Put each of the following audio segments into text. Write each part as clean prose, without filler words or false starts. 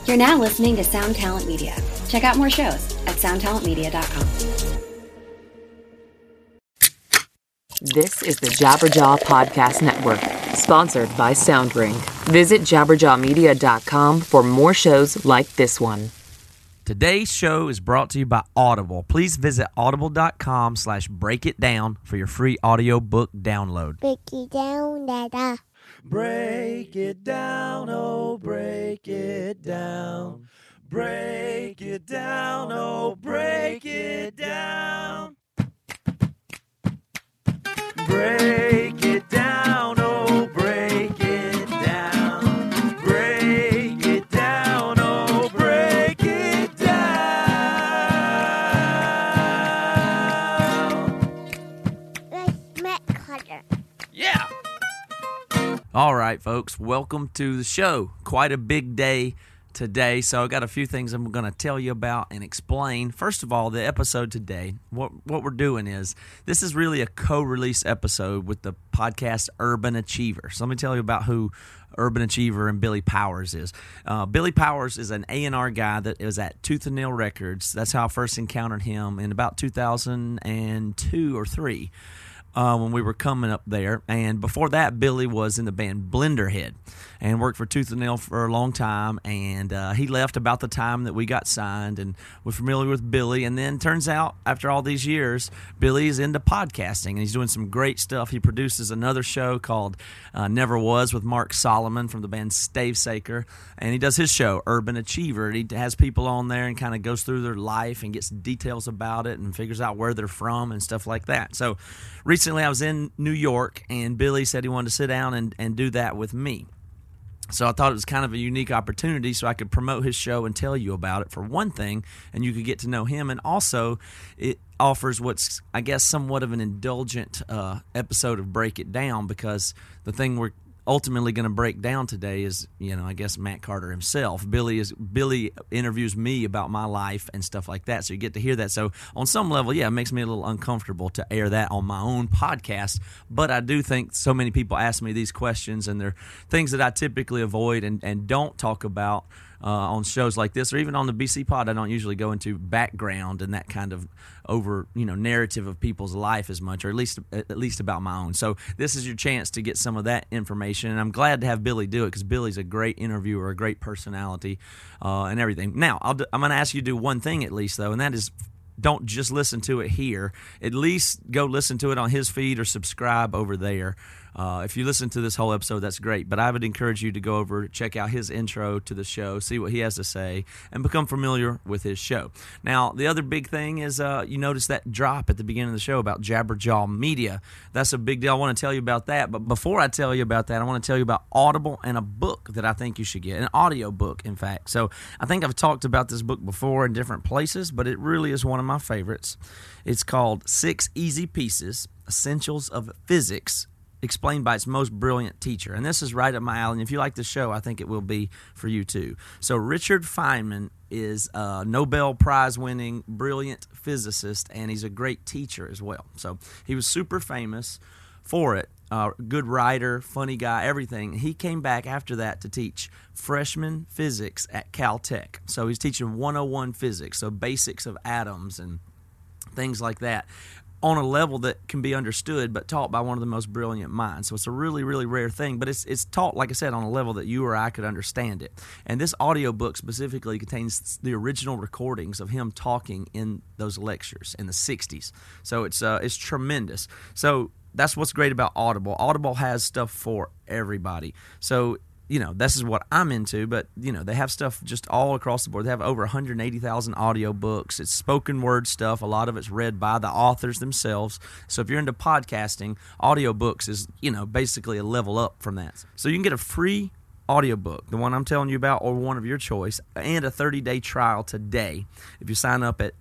You're now listening to Sound Talent Media. Check out more shows at soundtalentmedia.com. This is the Jabberjaw Podcast Network, sponsored by SoundRing. Visit jabberjawmedia.com for more shows like this one. Today's show is brought to you by Audible. Please visit audible.com/breakitdown for your free audiobook download. Break it down, Dada. Break it down, oh, break it down. Break it down, oh, break it down. Break it down, oh, break it down. Break it down, oh, break it down. Let's make color. Yeah! All right, folks, welcome to the show. Quite a big day today, so I got a few things I'm going to tell you about and explain. First of all, the episode today, what we're doing is, this is really a co-release episode with the podcast Urban Achiever. So let me tell you about who Urban Achiever and Billy Powers is. Billy Powers is an A&R guy that was at Tooth and Nail Records. That's how I first encountered him in about 2002 or 3. When we were coming up there. And before that, Billy was in the band Blenderhead and worked for Tooth and Nail for a long time. And he left about the time that we got signed and was familiar with Billy. And then turns out, after all these years, Billy is into podcasting and he's doing some great stuff. He produces another show called Never Was with Mark Solomon from the band Stavesacre. And he does his show, Urban Achiever. He has people on there and kind of goes through their life and gets details about it and figures out where they're from and stuff like that. So recently I was in New York, and Billy said he wanted to sit down and do that with me. So I thought it was kind of a unique opportunity so I could promote his show and tell you about it, for one thing, and you could get to know him. And also, it offers what's, I guess, somewhat of an indulgent episode of Break It Down, because the thing we're ultimately going to break down today is, I guess, Matt Carter himself. Billy interviews me about my life and stuff like that, so you get to hear that. So on some level, yeah, it makes me a little uncomfortable to air that on my own podcast, but I do think so many people ask me these questions, and they're things that I typically avoid and don't talk about on shows like this, or even on the BC Pod. I don't usually go into background and that kind of narrative of people's life as much, or at least about my own. So this is your chance to get some of that information, and I'm glad to have Billy do it, because Billy's a great interviewer, a great personality, and everything. Now, I'm going to ask you to do one thing at least, though, and that is, don't just listen to it here. At least go listen to it on his feed or subscribe over there. If you listen to this whole episode, that's great. But I would encourage you to go over, check out his intro to the show, see what he has to say, and become familiar with his show. Now, the other big thing is you notice that drop at the beginning of the show about Jabberjaw Media. That's a big deal. I want to tell you about that. But before I tell you about that, I want to tell you about Audible and a book that I think you should get, an audio book, in fact. So I think I've talked about this book before in different places, but it really is one of my favorites. It's called 6 Easy Pieces, Essentials of Physics, explained by its most brilliant teacher. And this is right up my alley. And if you like the show, I think it will be for you too. So Richard Feynman is a Nobel Prize-winning, brilliant physicist, and he's a great teacher as well. So he was super famous for it. Good writer, funny guy, everything. He came back after that to teach freshman physics at Caltech. So he's teaching 101 physics, so basics of atoms and things like that, on a level that can be understood, but taught by one of the most brilliant minds. So it's a really, really rare thing, but it's taught, like I said, on a level that you or I could understand it. And this audiobook specifically contains the original recordings of him talking in those lectures in the 60s. So it's tremendous. So that's what's great about Audible. Audible has stuff for everybody. So this is what I'm into, but, they have stuff just all across the board. They have over 180,000 audiobooks. It's spoken word stuff. A lot of it's read by the authors themselves. So if you're into podcasting, audiobooks is, basically a level up from that. So you can get a free audiobook, the one I'm telling you about, or one of your choice, and a 30-day trial today if you sign up at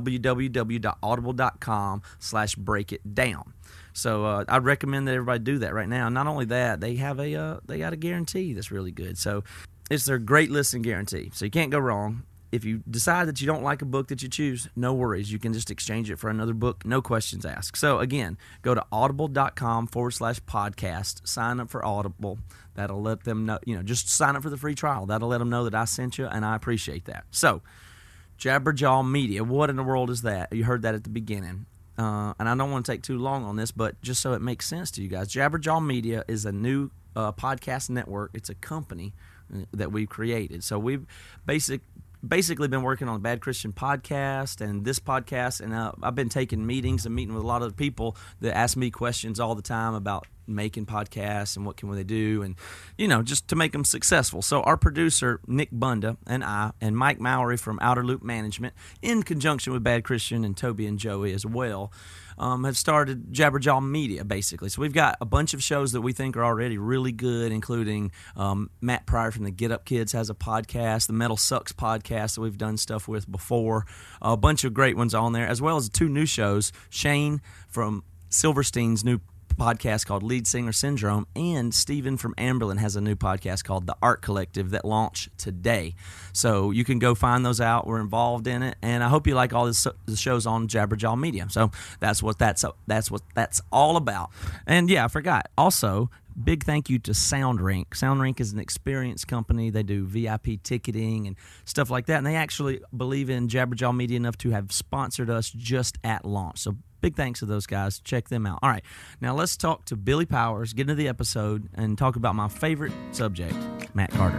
www.audible.com/breakitdown. So I'd recommend that everybody do that right now. Not only that, they have they got a guarantee that's really good. So it's their great listen guarantee. So you can't go wrong. if you decide that you don't like a book that you choose, no worries. You can just exchange it for another book, no questions asked. So again, go to audible.com/podcast, sign up for Audible. That'll let them know, just sign up for the free trial. That'll let them know that I sent you, and I appreciate that. So, Jabberjaw Media, what in the world is that? You heard that at the beginning. And I don't want to take too long on this, but just so it makes sense to you guys, Jabberjaw Media is a new podcast network. It's a company that we've created. So we've basically been working on the Bad Christian podcast and this podcast, and I've been taking meetings and meeting with a lot of people that ask me questions all the time about making podcasts and what can they do, and just to make them successful. So our producer Nick Bunda and I and Mike Mowry from Outer Loop Management, in conjunction with Bad Christian and Toby and Joey as well, have started Jabberjaw Media, basically. So we've got a bunch of shows that we think are already really good, including Matt Pryor from the Get Up Kids has a podcast, the Metal Sucks podcast that we've done stuff with before, a bunch of great ones on there, as well as 2 new shows. Shane from Silverstein's new podcast called Lead Singer Syndrome, and Steven from Amberlin has a new podcast called The Art Collective that launched today. So you can go find those out. We're involved in it, and I hope you like all the shows on Jabberjaw Media. So that's what that's all about. And yeah, I forgot. Also, big thank you to SoundRink. SoundRink is an experience company. They do VIP ticketing and stuff like that, and they actually believe in Jabberjaw Media enough to have sponsored us just at launch. So big thanks to those guys. Check them out. All right, now let's talk to Billy Powers, get into the episode, and talk about my favorite subject, Matt Carter.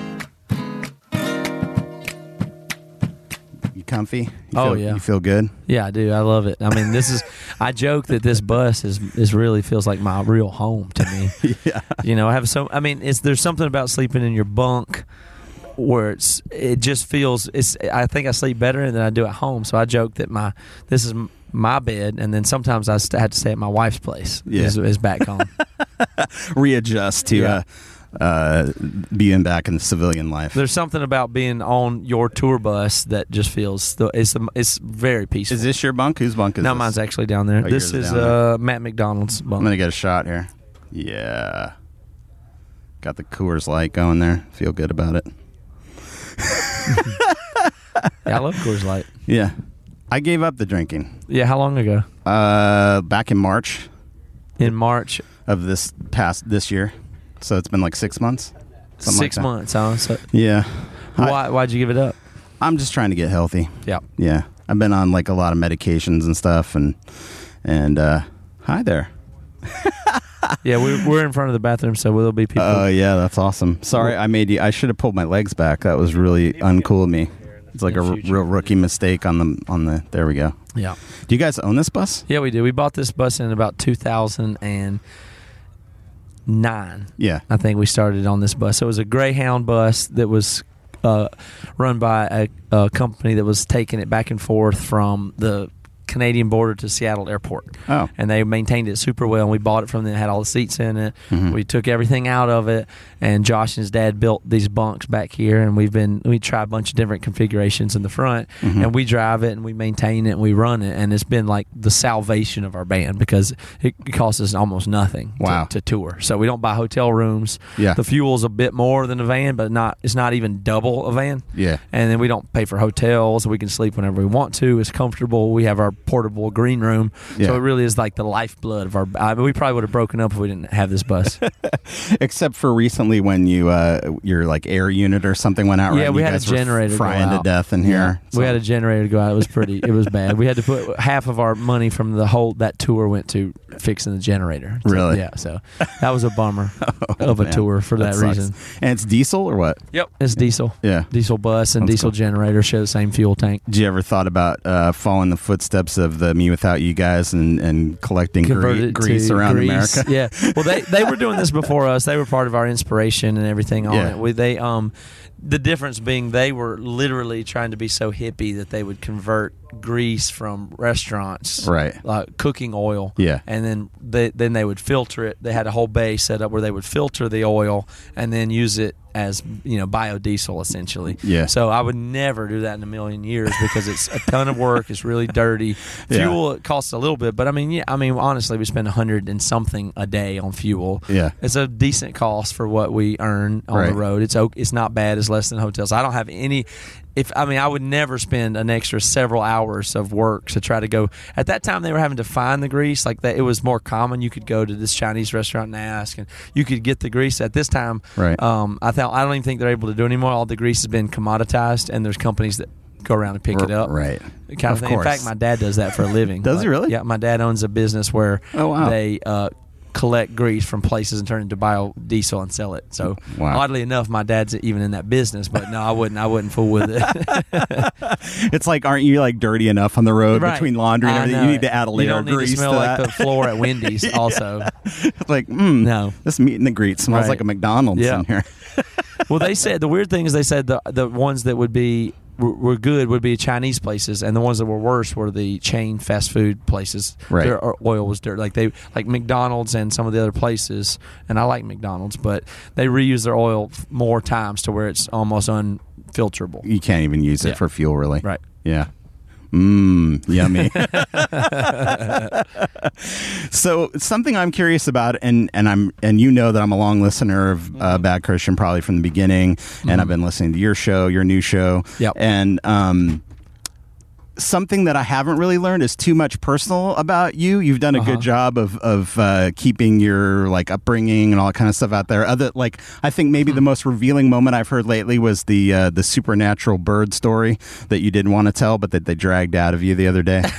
You comfy? Yeah. You feel good? Yeah, I do. I love it. I mean, I joke that this bus is really feels like my real home to me. Yeah. I have there's something about sleeping in your bunk where it just feels, I think I sleep better than I do at home. So I joke that this is my bed, and then sometimes I had to stay at my wife's place. Yeah. Is back home. Readjust to being back in the civilian life. There's something about being on your tour bus that just feels it's very peaceful. Is this your bunk? Whose bunk is this? No, mine's actually down there. Oh, this yours is down there. Matt McDonald's bunk. I'm gonna get a shot here. Yeah, got the Coors Light going there. Feel good about it. Yeah, I love Coors Light. Yeah, I gave up the drinking. Yeah, how long ago? Back in March. In March of this year. So it's been like 6 months. 6 months, huh? So yeah. Why'd you give it up? I'm just trying to get healthy. Yeah. Yeah. I've been on like a lot of medications and stuff, and hi there. Yeah, we're in front of the bathroom, so there'll be people. Oh yeah, that's awesome. Sorry, I should have pulled my legs back. That was really uncool of me. It's like a real rookie mistake on the. There we go. Yeah. Do you guys own this bus? Yeah, we do. We bought this bus in about 2009. Yeah. I think we started on this bus. So it was a Greyhound bus that was run by a company that was taking it back and forth from the Canadian border to Seattle Airport. Oh. And they maintained it super well, and we bought it from them. It had all the seats in it. Mm-hmm. We took everything out of it, and Josh and his dad built these bunks back here, and we tried a bunch of different configurations in the front, Mm-hmm. and we drive it, and we maintain it, and we run it, and it's been like the salvation of our band because it costs us almost nothing to tour. So we don't buy hotel rooms. Yeah. The fuel's a bit more than a van, but it's not even double a van. Yeah. And then we don't pay for hotels. We can sleep whenever we want to. It's comfortable. We have our portable green room. Yeah. So it really is like the lifeblood of our... we probably would have broken up if we didn't have this bus. Except for recently when your like air unit or something went out. Yeah, right? we You had a guys were generator frying go to out. death in here. We had a generator go out. It was bad. We had to put half of our money from that tour went to fixing the generator. So, Really? Yeah, so that was a bummer of a man. tour for that sucks. reason. And it's diesel or what? Yep. It's diesel. Yeah. Diesel bus and That's diesel cool. generator share the same fuel tank. Did you ever thought about following the footsteps of the Me Without You guys and collecting Converted grease to around grease. America? Yeah. Well, they were doing this before us. They were part of our inspiration and everything on Yeah. it. The difference being they were literally trying to be so hippie that they would convert grease from restaurants, Right. like cooking oil, Yeah. and then they would filter it. They had a whole bay set up where they would filter the oil and then use it as biodiesel essentially. Yeah. So I would never do that in a million years because it's a ton of work. It's really dirty. Fuel it costs a little bit, but honestly, we spend $100 and something a day on fuel. Yeah. It's a decent cost for what we earn on Right. the road. It's not bad. It's less than hotels. I don't have any. I would never spend an extra several hours of work to try to go. At that time, they were having to find the grease. Like that, it was more common. You could go to this Chinese restaurant and ask, and you could get the grease. At this time, Right. I don't even think they're able to do it anymore. All the grease has been commoditized, and there's companies that go around and pick it up. Right. Kind of thing. In course. fact, my dad does that for a living. Does he really? Yeah, my dad owns a business where Oh, wow. they collect grease from places and turn it into biodiesel and sell it. So Wow. oddly enough, my dad's even in that business. But no, I wouldn't fool with it. It's like, aren't you like dirty enough on the road Right. between laundry and I everything? know You it. need to add a You layer don't of need grease to smell to like that. the floor at Wendy's. Yeah. Also, It's like, No. this meat and the grease smells Right. like a McDonald's Yeah. in here. well, they said the weird thing is they said the ones that were good would be Chinese places, and the ones that were worse were the chain fast food places. Right. Their oil was dirt, like McDonald's and some of the other places. And I like McDonald's, but they reuse their oil more times to where it's almost unfilterable. You can't even use it Yeah. for fuel, really. Right. Yeah. Yummy. So something I'm curious about, and you know that I'm a long listener of Bad Christian probably from the beginning, and I've been listening to your show, your new show, Yep. and something that I haven't really learned is too much personal about you. You've done a good job of keeping your like upbringing and all that kind of stuff out there. I think maybe the most revealing moment I've heard lately was the supernatural bird story that you didn't want to tell, but that they dragged out of you the other day.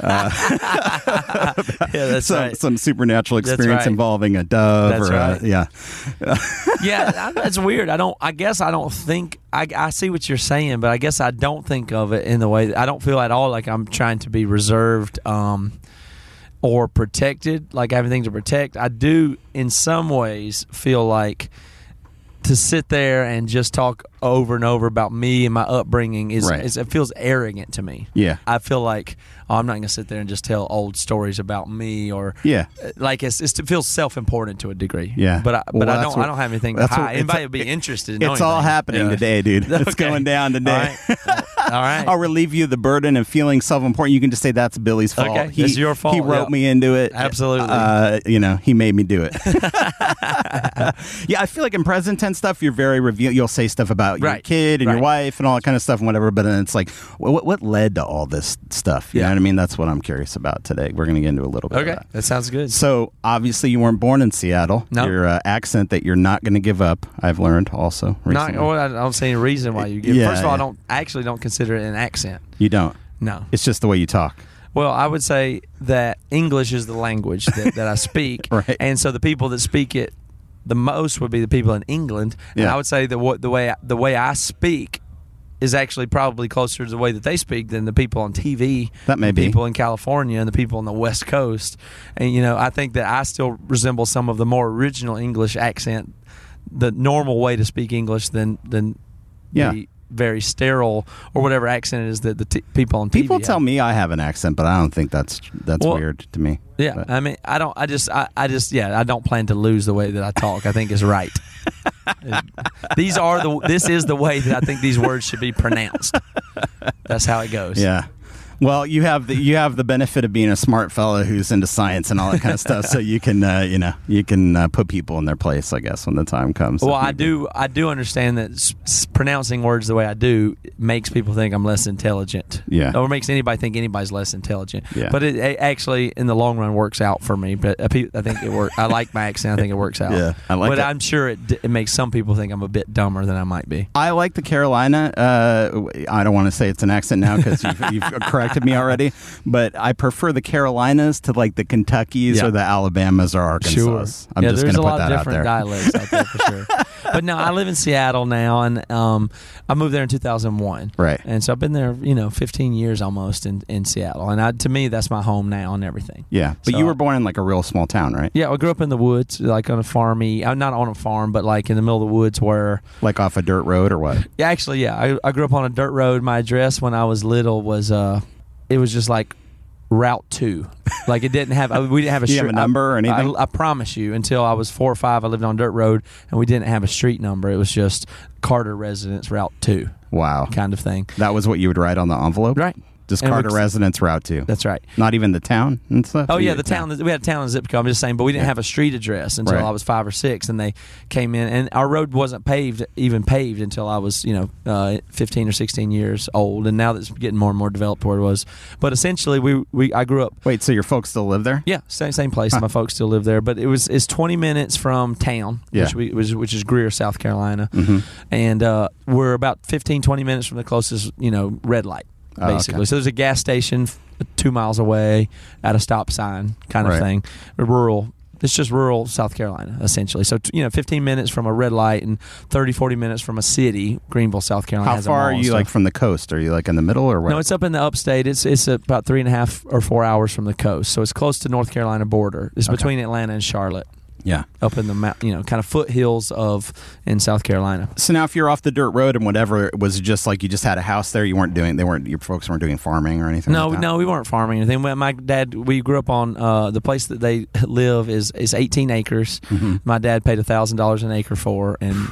Yeah, that's right. Some supernatural That's experience right. involving a dove. That's or right. Yeah. Yeah, that's weird. I guess I don't think I see what you're saying, but I guess I don't think of it in the way that I don't feel at all like I'm trying to be reserved or protected, like I have anything to protect. I do in some ways feel like to sit there and just talk over and over about me and my upbringing it feels arrogant to me. Yeah. I feel like I'm not going to sit there and just tell old stories about me or Yeah. like it feels self-important to a degree. Yeah. But I That's don't have anything to that's what- hide. Anybody would be interested in It's knowing all anything. happening Yeah. today, dude. It's Okay. going down today. All right. I'll relieve you of the burden of feeling self-important. You can just say that's Billy's fault. Okay, it's your fault, He wrote yeah. me into it. Absolutely. He made me do it. Yeah, I feel like in present tense stuff, you're very you'll say stuff about your Right. kid and your Right. wife and all that kind of stuff and whatever. But then it's like, what led to all this stuff? You Yeah. know what I mean? That's what I'm curious about today. We're going to get into a little bit Okay, of that. that sounds good. So obviously you weren't born in Seattle. No. Your accent that you're not going to give up. I've learned also Not, recently. I don't see any reason why you give. Yeah, First of all, yeah. I actually don't consider it an accent. You don't. No. It's just the way you talk. Well, I would say that English is the language that I speak, Right. and so the people that speak it the most would be the people in England. And Yeah. I would say that the way I speak is actually probably closer to the way that they speak than the people on TV. That may the be. people in California and the people on the West Coast. And I think that I still resemble some of the more original English accent, the normal way to speak English than Yeah. the very sterile or whatever accent it is that the people on TV People tell have. me I have an accent, but I don't think that's Well, weird to me. Yeah, But- I mean, I don't plan to lose the way that I talk. I think is right. This is the way that I think these words should be pronounced. That's how it goes. Yeah. Well, you have the benefit of being a smart fellow who's into science and all that kind of stuff, so you can put people in their place, I guess, when the time comes. Well, I do understand that pronouncing words the way I do makes people think I'm less intelligent. Yeah. Or makes anybody think anybody's less intelligent. Yeah. But it actually, in the long run, works out for me. But I think it works. I like my accent. I think it works out. Yeah, I like But it. I'm sure it makes some people think I'm a bit dumber than I might be. I like the Carolina. I don't want to say it's an accent now because you've corrected me already, but I prefer the Carolinas to like the Kentuckys Yeah. or the Alabamas or Arkansas. Sure. I'm just going there's to a put lot that of out different there. dialects out there for sure. But no, I live in Seattle now, and I moved there in 2001. Right. And so I've been there, 15 years almost in Seattle, and to me, that's my home now and everything. Yeah, but So- you were born in like a real small town, right? Yeah, I grew up in the woods, like on a farmy. Not on a farm, but like in the middle of the woods where. Like off a dirt road or what? Yeah, actually, yeah. I grew up on a dirt road. My address when I was little was it was just like Route 2. Like it didn't have. We didn't have a. Do you have a number or anything? I promise you, until I was 4 or 5, I lived on a dirt road, and we didn't have a street number. It was just Carter Residence Route 2 Wow. kind of thing. That was what you would write on the envelope? Right. Just And Carter we- residents route to. That's right. Not even the town and stuff? Oh yeah, the town. We had a town and zip code. I'm just saying, but we didn't have a street address until Right. I was 5 or 6, and they came in, and our road wasn't paved until I was 15 or 16 years old, and now that's getting more and more developed where it was. But essentially, I grew up. Wait, so your folks still live there? Yeah, same place. My folks still live there, but it's 20 minutes from town, Yeah. which is Greer, South Carolina, Mm-hmm. and we're about 15, 20 minutes from the closest red light. Oh, Basically, okay. so there's a gas station 2 miles away at a stop sign kind of Right. thing. Rural. It's just rural South Carolina, essentially. So 15 minutes from a red light and 30, 40 minutes from a city. Greenville, South Carolina. How has a far mall are and you stuff. like from the coast? Are you like in the middle or what? No, it's up in the upstate. It's about 3.5 or 4 hours from the coast, so it's close to North Carolina border. It's between Atlanta and Charlotte, yeah. up in the kind of foothills in South Carolina. So now, if you're off the dirt road and whatever, was it just like you just had a house there? You weren't doing. Your folks weren't doing farming or anything. No, like that? no, we weren't farming anything. My dad, we grew up on the place that they live is 18 acres. Mm-hmm. My dad paid $1,000 an acre for, and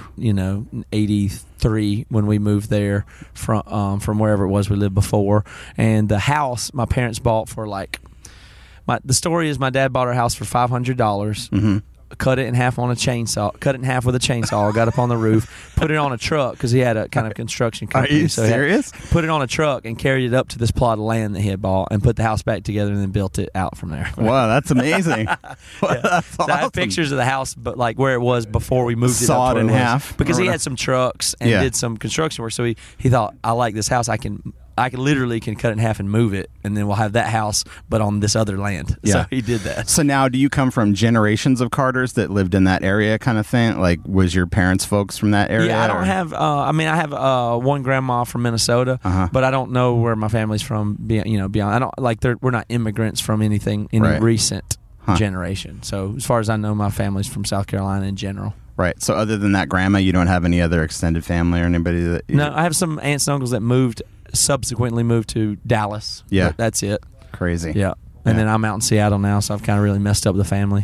83 when we moved there from wherever it was we lived before, and the house my parents bought for the story is my dad bought our house for $500. Mm-hmm. Cut it in half on a chainsaw. Cut it in half with a chainsaw. Got up on the roof, put it on a truck because he had a kind of construction company. Are you so he had- serious? put it on a truck and carried it up to this plot of land that he had bought, and put the house back together, and then built it out from there. Wow, that's amazing. That's So I have awesome. pictures of the house, but like where it was before we moved it Saw up to it where in was. half because or he whatever. had some trucks and Yeah. did some construction work. So he thought, I like this house. I literally can cut it in half and move it, and then we'll have that house, but on this other land. Yeah. So he did that. So now, do you come from generations of Carters that lived in that area, kind of thing? Like, was your parents' folks from that area? Yeah, I don't or- have. I have one grandma from Minnesota, Uh-huh. but I don't know where my family's from. Beyond, I don't we're not immigrants from any Right. recent Huh. generation. So as far as I know, my family's from South Carolina in general. Right. So, other than that grandma, you don't have any other extended family or anybody that? No, I have some aunts and uncles that subsequently moved to Dallas. Yeah. But that's it. Crazy. Yeah. And Yeah. then I'm out in Seattle now, so I've kind of really messed up the family.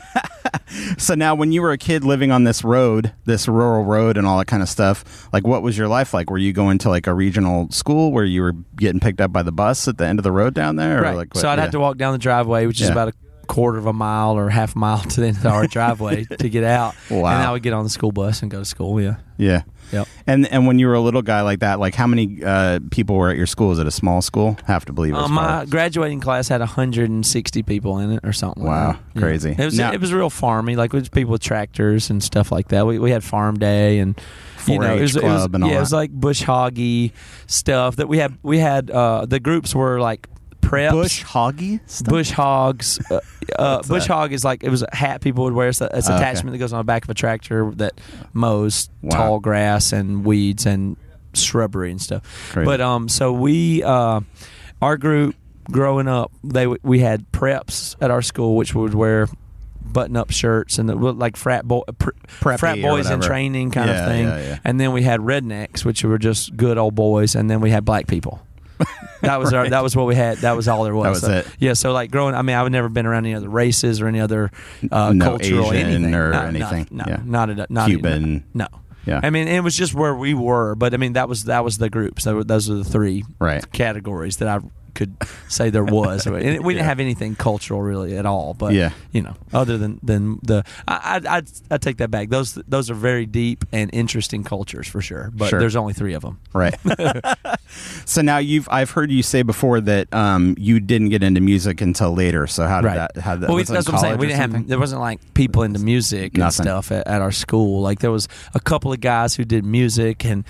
So now, when you were a kid living on this road, this rural road, and all that kind of stuff, like, what was your life like? Were you going to like a regional school where you were getting picked up by the bus at the end of the road down there? Or Right. like, what? So I'd have to walk down the driveway, which is Yeah. about a quarter of a mile or half a mile to the end of our driveway to get out. Wow. And I would get on the school bus and go to school. Yeah. Yeah. Yep. And when you were a little guy like that, like how many people were at your school? Was it a small school? Have to believe it was. My probably- graduating class had 160 people in it or something. Wow. like that. Yeah. Crazy. It was real farmy, like with people with tractors and stuff like that. We had farm day and 4-H club and all it was that. like bush hoggy stuff that we had. The groups were like preps. Bush hoggy stuff? Bush hogs. Bush hog is like, it was a hat people would wear. It's an Okay. attachment that goes on the back of a tractor that mows Wow. tall grass and weeds and shrubbery and stuff. Crazy. But so we, our group growing up, we had preps at our school, which would wear button-up shirts and like frat Preppy or boys in whatever. training kind Yeah, of thing. yeah, yeah. And then we had rednecks, which were just good old boys, and then we had black people. That was that was what we had. That was all there was. That was So, it. Yeah. So like growing, I mean, I've never been around any other races or any other No cultural Asian anything or No, anything. No, Yeah. not Cuban. No. Yeah. I mean, it was just where we were, but I mean, that was the groups. Those were the three Right. categories that I could say there was. And we didn't have anything cultural really at all. But Yeah. other than the, I take that back. Those are very deep and interesting cultures for sure. But Sure. there's only 3 of them. Right. So now I've heard you say before that you didn't get into music until later. So how did Right. that? Well, was it in that's what I'm saying. college We or didn't have. something? There wasn't like people into music and Nothing. stuff at our school. Like there was a couple of guys who did music and,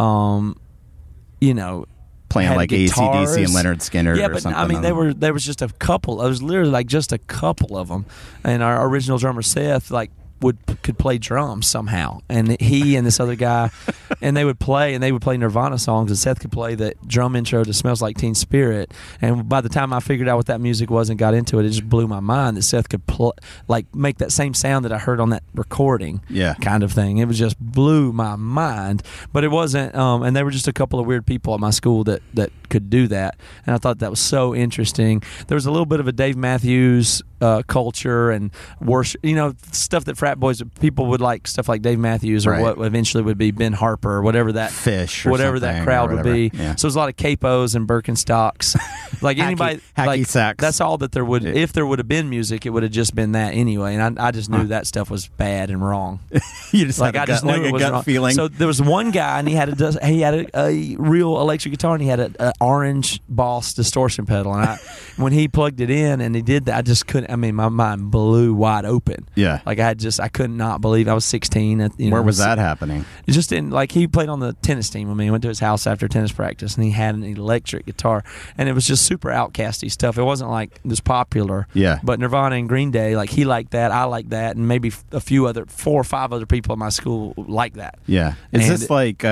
playing had like guitars. AC/DC and Leonard Skinner Yeah, or but something. I mean, on there was just a couple. It was literally like just a couple of them, and our original drummer Seth could play drums somehow, and he and this other guy, and they would play Nirvana songs, and Seth could play the drum intro to "Smells Like Teen Spirit." And by the time I figured out what that music was and got into it, it just blew my mind that Seth could make that same sound that I heard on that recording, Yeah. kind of thing. It was just blew my mind, but it wasn't. And there were just a couple of weird people at my school that could do that, and I thought that was so interesting. There was a little bit of a Dave Matthews culture and worship, stuff that frat boys, people would like stuff like Dave Matthews or what eventually would be Ben Harper or whatever that Fish or whatever that crowd would be. Yeah. So there's a lot of capos and Birkenstocks. Like anybody, hacky like, sacks. that's all that there would. If there would have been music, it would have just been that anyway. And I just knew that stuff was bad and wrong. You just Like had I just knew it was gut wrong. feeling. So there was one guy, and he had a real electric guitar, and he had an orange Boss distortion pedal. And when he plugged it in and he did that, I just couldn't. I mean, my mind blew wide open. Yeah. Like I could not believe. I was 16. Where was that happening? Just in, like, he played on the tennis team with me. I went to his house after tennis practice, and he had an electric guitar, and it was just super outcasty stuff. It wasn't like this popular. Yeah. But Nirvana and Green Day, like, he liked that, I liked that, and maybe a few other 4 or 5 other people in my school like that. Yeah. Is And this like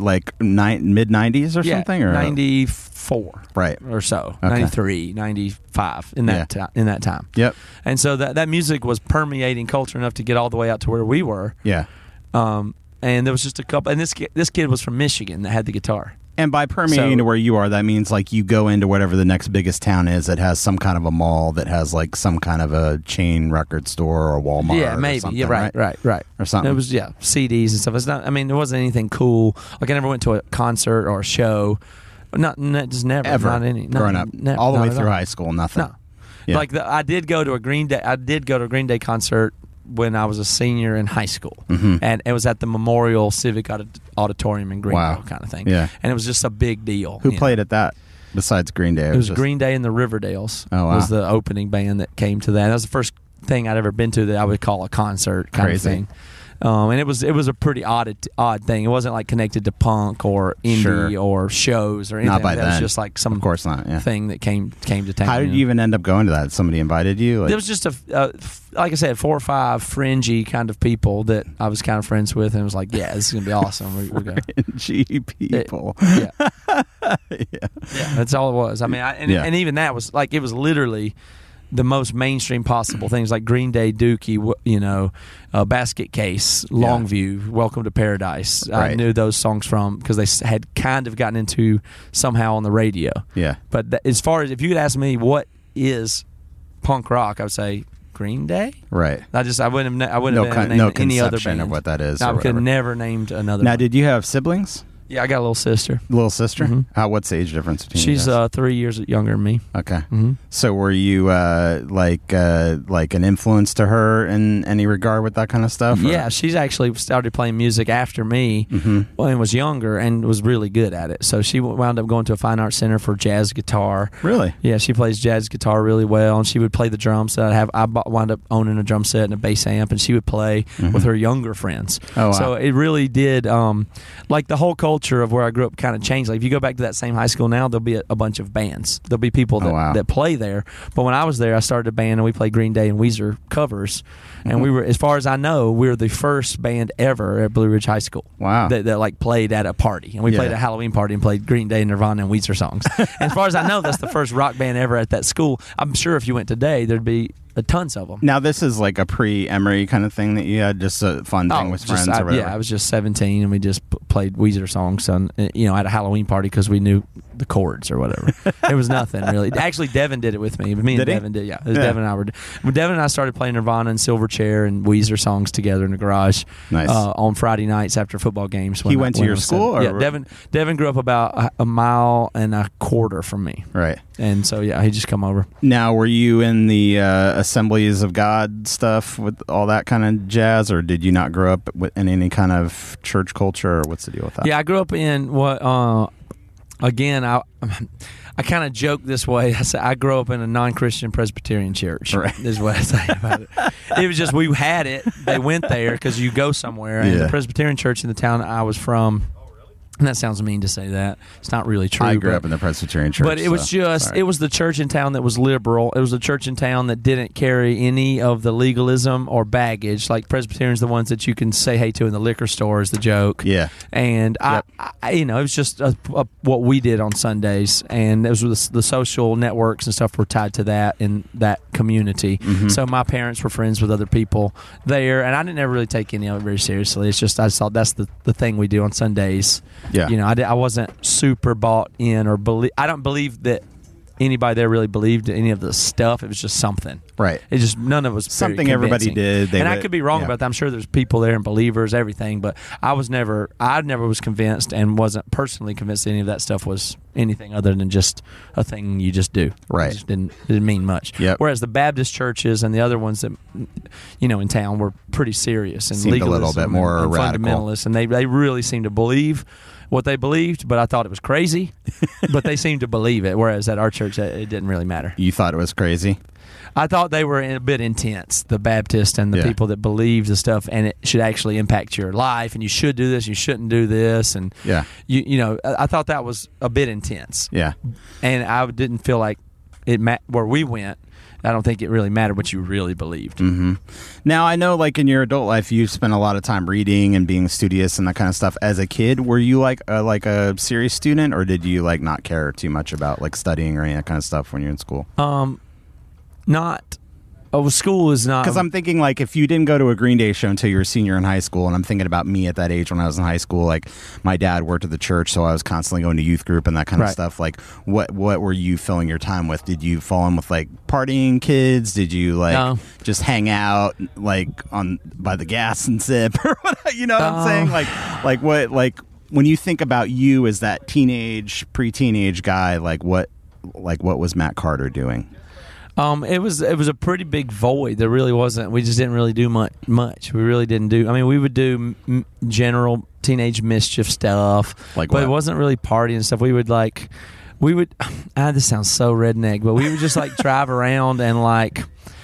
mid 90s or something? Or 94 right or so. Okay. 93, 95 in that time. Yep. And so that music was permeating culture enough to get all the way out to where we were. Yeah. And there was just a couple, and this kid was from Michigan that had the guitar. And by permeating to where you are, that means like you go into whatever the next biggest town is that has some kind of a mall that has like some kind of a chain record store or Walmart. Yeah, maybe. Or something, Yeah, right. Or something. It was CDs and stuff. It's not. I mean, there wasn't anything cool. Like I never went to a concert or a show. Not just never. Ever. Not any. Growing up. Never, all the not way at through all. high school, nothing. No. Yeah. Like I did go to a Green Day concert when I was a senior in high school, and it was at the Memorial Civic Auditorium in Greenville, Wow. kind of thing. Yeah. And it was just a big deal. Who you know. played at that besides Green Day? It was just- Green Day and the Riverdales. Oh, wow. Was the opening band that came to that. That was the first thing I'd ever been to that I would call a concert kind Crazy. of thing. And it was a pretty odd thing. It wasn't like connected to punk or indie Sure. or shows or anything. Not by that was then. just like some Of course not. Yeah. thing that came to town. How did you even end up going to that? Somebody invited you? Like, There was just like I said, 4 or 5 fringy kind of people that I was kind of friends with, and it was like, yeah, this is gonna be awesome. We're going. G people. Yeah. Yeah, that's all it was. I mean, and even that was like, it was literally the most mainstream possible things, like Green Day, Dookie, Basket Case, Longview, Welcome to Paradise. I Right. knew those songs from because they had kind of gotten into somehow on the radio. Yeah. But as far as if you could ask me what is punk rock, I would say Green Day. Right. I wouldn't have been able to name No any other conception band of what that is. I or could have whatever. never named another. Now, one. did you have siblings? Yeah, I got a little sister. Little sister? Mhm. What's the age difference between you She's guys? 3 years younger than me. Okay. Mhm. So were you like an influence to her in any regard with that kind of stuff? or- Yeah, she's actually started playing music after me and was younger and was really good at it. So she wound up going to a fine arts center for jazz guitar. Really? Yeah, she plays jazz guitar really well, and she would play the drums that I have. Wound up owning a drum set and a bass amp, and she would play with her younger friends. Oh, wow. So it really did, like the whole culture of where I grew up kind of changed. Like if you go back to that same high school now, there'll be a bunch of bands. There'll be people that, wow. that play there. But when I was there, I started a band, and we played Green Day and Weezer covers. And we were, as far as I know, we were the first band ever at Blue Ridge High School. Wow. That like played at a party, and we played Yeah. a Halloween party and played Green Day, Nirvana, and Weezer songs. And as far as I know, that's the first rock band ever at that school. I'm sure if you went today, there'd be tons of them. Now, this is like a pre-Emory kind of thing that you had, just a fun thing with friends or whatever. I was just 17, and we just played Weezer songs on, at a Halloween party because we knew the chords or whatever. It was nothing really. Actually, Devin did it with me. But me and Did he? Devin did. Yeah, it was Devin and I were. Devin and I started playing Nirvana and Silverchair and Weezer songs together in the garage. Nice. On Friday nights after football games. He went to when your I was school, 7. or- Yeah, Devin grew up about a mile and a quarter from me, Right. and so yeah, he just come over. Now, were you in the Assemblies of God stuff with all that kind of jazz, or did you not grow up in any kind of church culture, or what's the deal with that? Yeah, I grew up in what. Again, I kind of joke this way. I say I grew up in a non-Christian Presbyterian church. Right. Is what I say about it. It was just we had it. They went there because you go somewhere, and Yeah. the Presbyterian church in the town I was from. And that sounds mean to say that. It's not really true. I grew but- up in the Presbyterian church. But it was so, just, sorry. it was the church in town that was liberal. It was a church in town that didn't carry any of the legalism or baggage. Like Presbyterians, the ones that you can say hey to in the liquor store is the joke. Yeah. And I it was just what we did on Sundays. And it was the social networks and stuff were tied to that in that community. Mm-hmm. So my parents were friends with other people there. And I didn't ever really take any of it very seriously. It's just, I just thought that's the thing we do on Sundays. Yeah. You know, I wasn't super bought in or believe. I don't believe that anybody there really believed any of the stuff. It was just something. Right. It just none of it was very Something everybody convincing. did. And I could be wrong yeah. about that. I'm sure there's people there and believers, everything, but I never was convinced and wasn't personally convinced any of that stuff was anything other than just a thing you just do. Right. It just didn't mean much. Yep. Whereas the Baptist churches and the other ones that in town were pretty serious and Seemed a legalism little bit more and radical. fundamentalists, and they really seemed to believe what they believed, but I thought it was crazy. But they seemed to believe it, whereas at our church, it didn't really matter. You thought it was crazy? I thought they were a bit intense, the Baptists and the Yeah. people that believe the stuff, and it should actually impact your life, and you should do this, you shouldn't do this, and Yeah. I thought that was a bit intense, Yeah. and I didn't feel like where we went. I don't think it really mattered what you really believed. Mm-hmm. Now, I know, like, in your adult life, you spent a lot of time reading and being studious and that kind of stuff. As a kid, were you, like a serious student, or did you, like, not care too much about, like, studying or any of that kind of stuff when you're in school? School is not... Because I'm thinking, like, if you didn't go to a Green Day show until you were a senior in high school, and I'm thinking about me at that age when I was in high school, like, my dad worked at the church, so I was constantly going to youth group and that kind of Right. stuff. Like, what were you filling your time with? Did you fall in with, like, partying kids? Did you, like, No. just hang out, like, by the gas and sip? Or what, you know what I'm saying? Like, what, like, when you think about you as that pre-teenage guy, like, what was Matt Carter doing? It was a pretty big void. There really wasn't. We just didn't really do much. We really didn't do. I mean, we would do general teenage mischief stuff, Like but what? it wasn't really partying and stuff. We would. This sounds so redneck, but we would just like drive around and like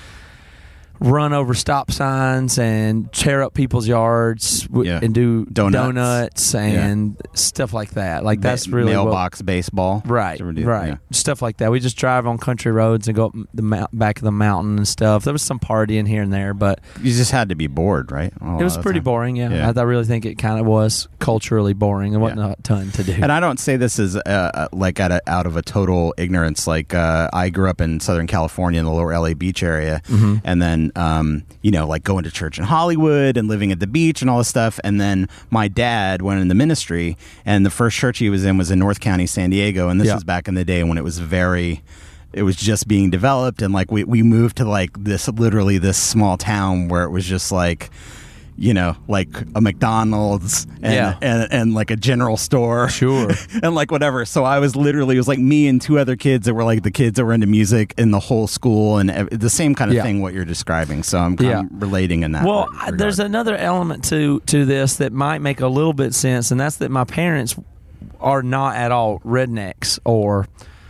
run over stop signs and tear up people's yards Yeah. and do Donuts. and stuff like that. Like that's really what, mailbox baseball, right, Did you ever do- right, yeah. stuff like that. We just drive on country roads and go up the back of the mountain and stuff. There was some partying here and there, but You just had to be bored, right? it was pretty boring. Yeah, Yeah. I really think it kind of was culturally boring. There wasn't a ton to do. And I don't say this as like out of a total ignorance. Like I grew up in Southern California in the Lower LA Beach area, Mm-hmm. and then like going to church in Hollywood and living at the beach and all this stuff. And then my dad went in the ministry, and the first church he was in North County, San Diego, and this Yeah. was back in the day when it was just being developed, and like we moved to like this small town where it was just like, like a McDonald's and like a general store. Sure. And like whatever. So it was like me and two other kids that were like the kids that were into music in the whole school, and the same kind of Yeah. thing what you're describing. So I'm relating in that. Well, regard. there's another element to this that might make a little bit sense, and that's that my parents are not at all rednecks or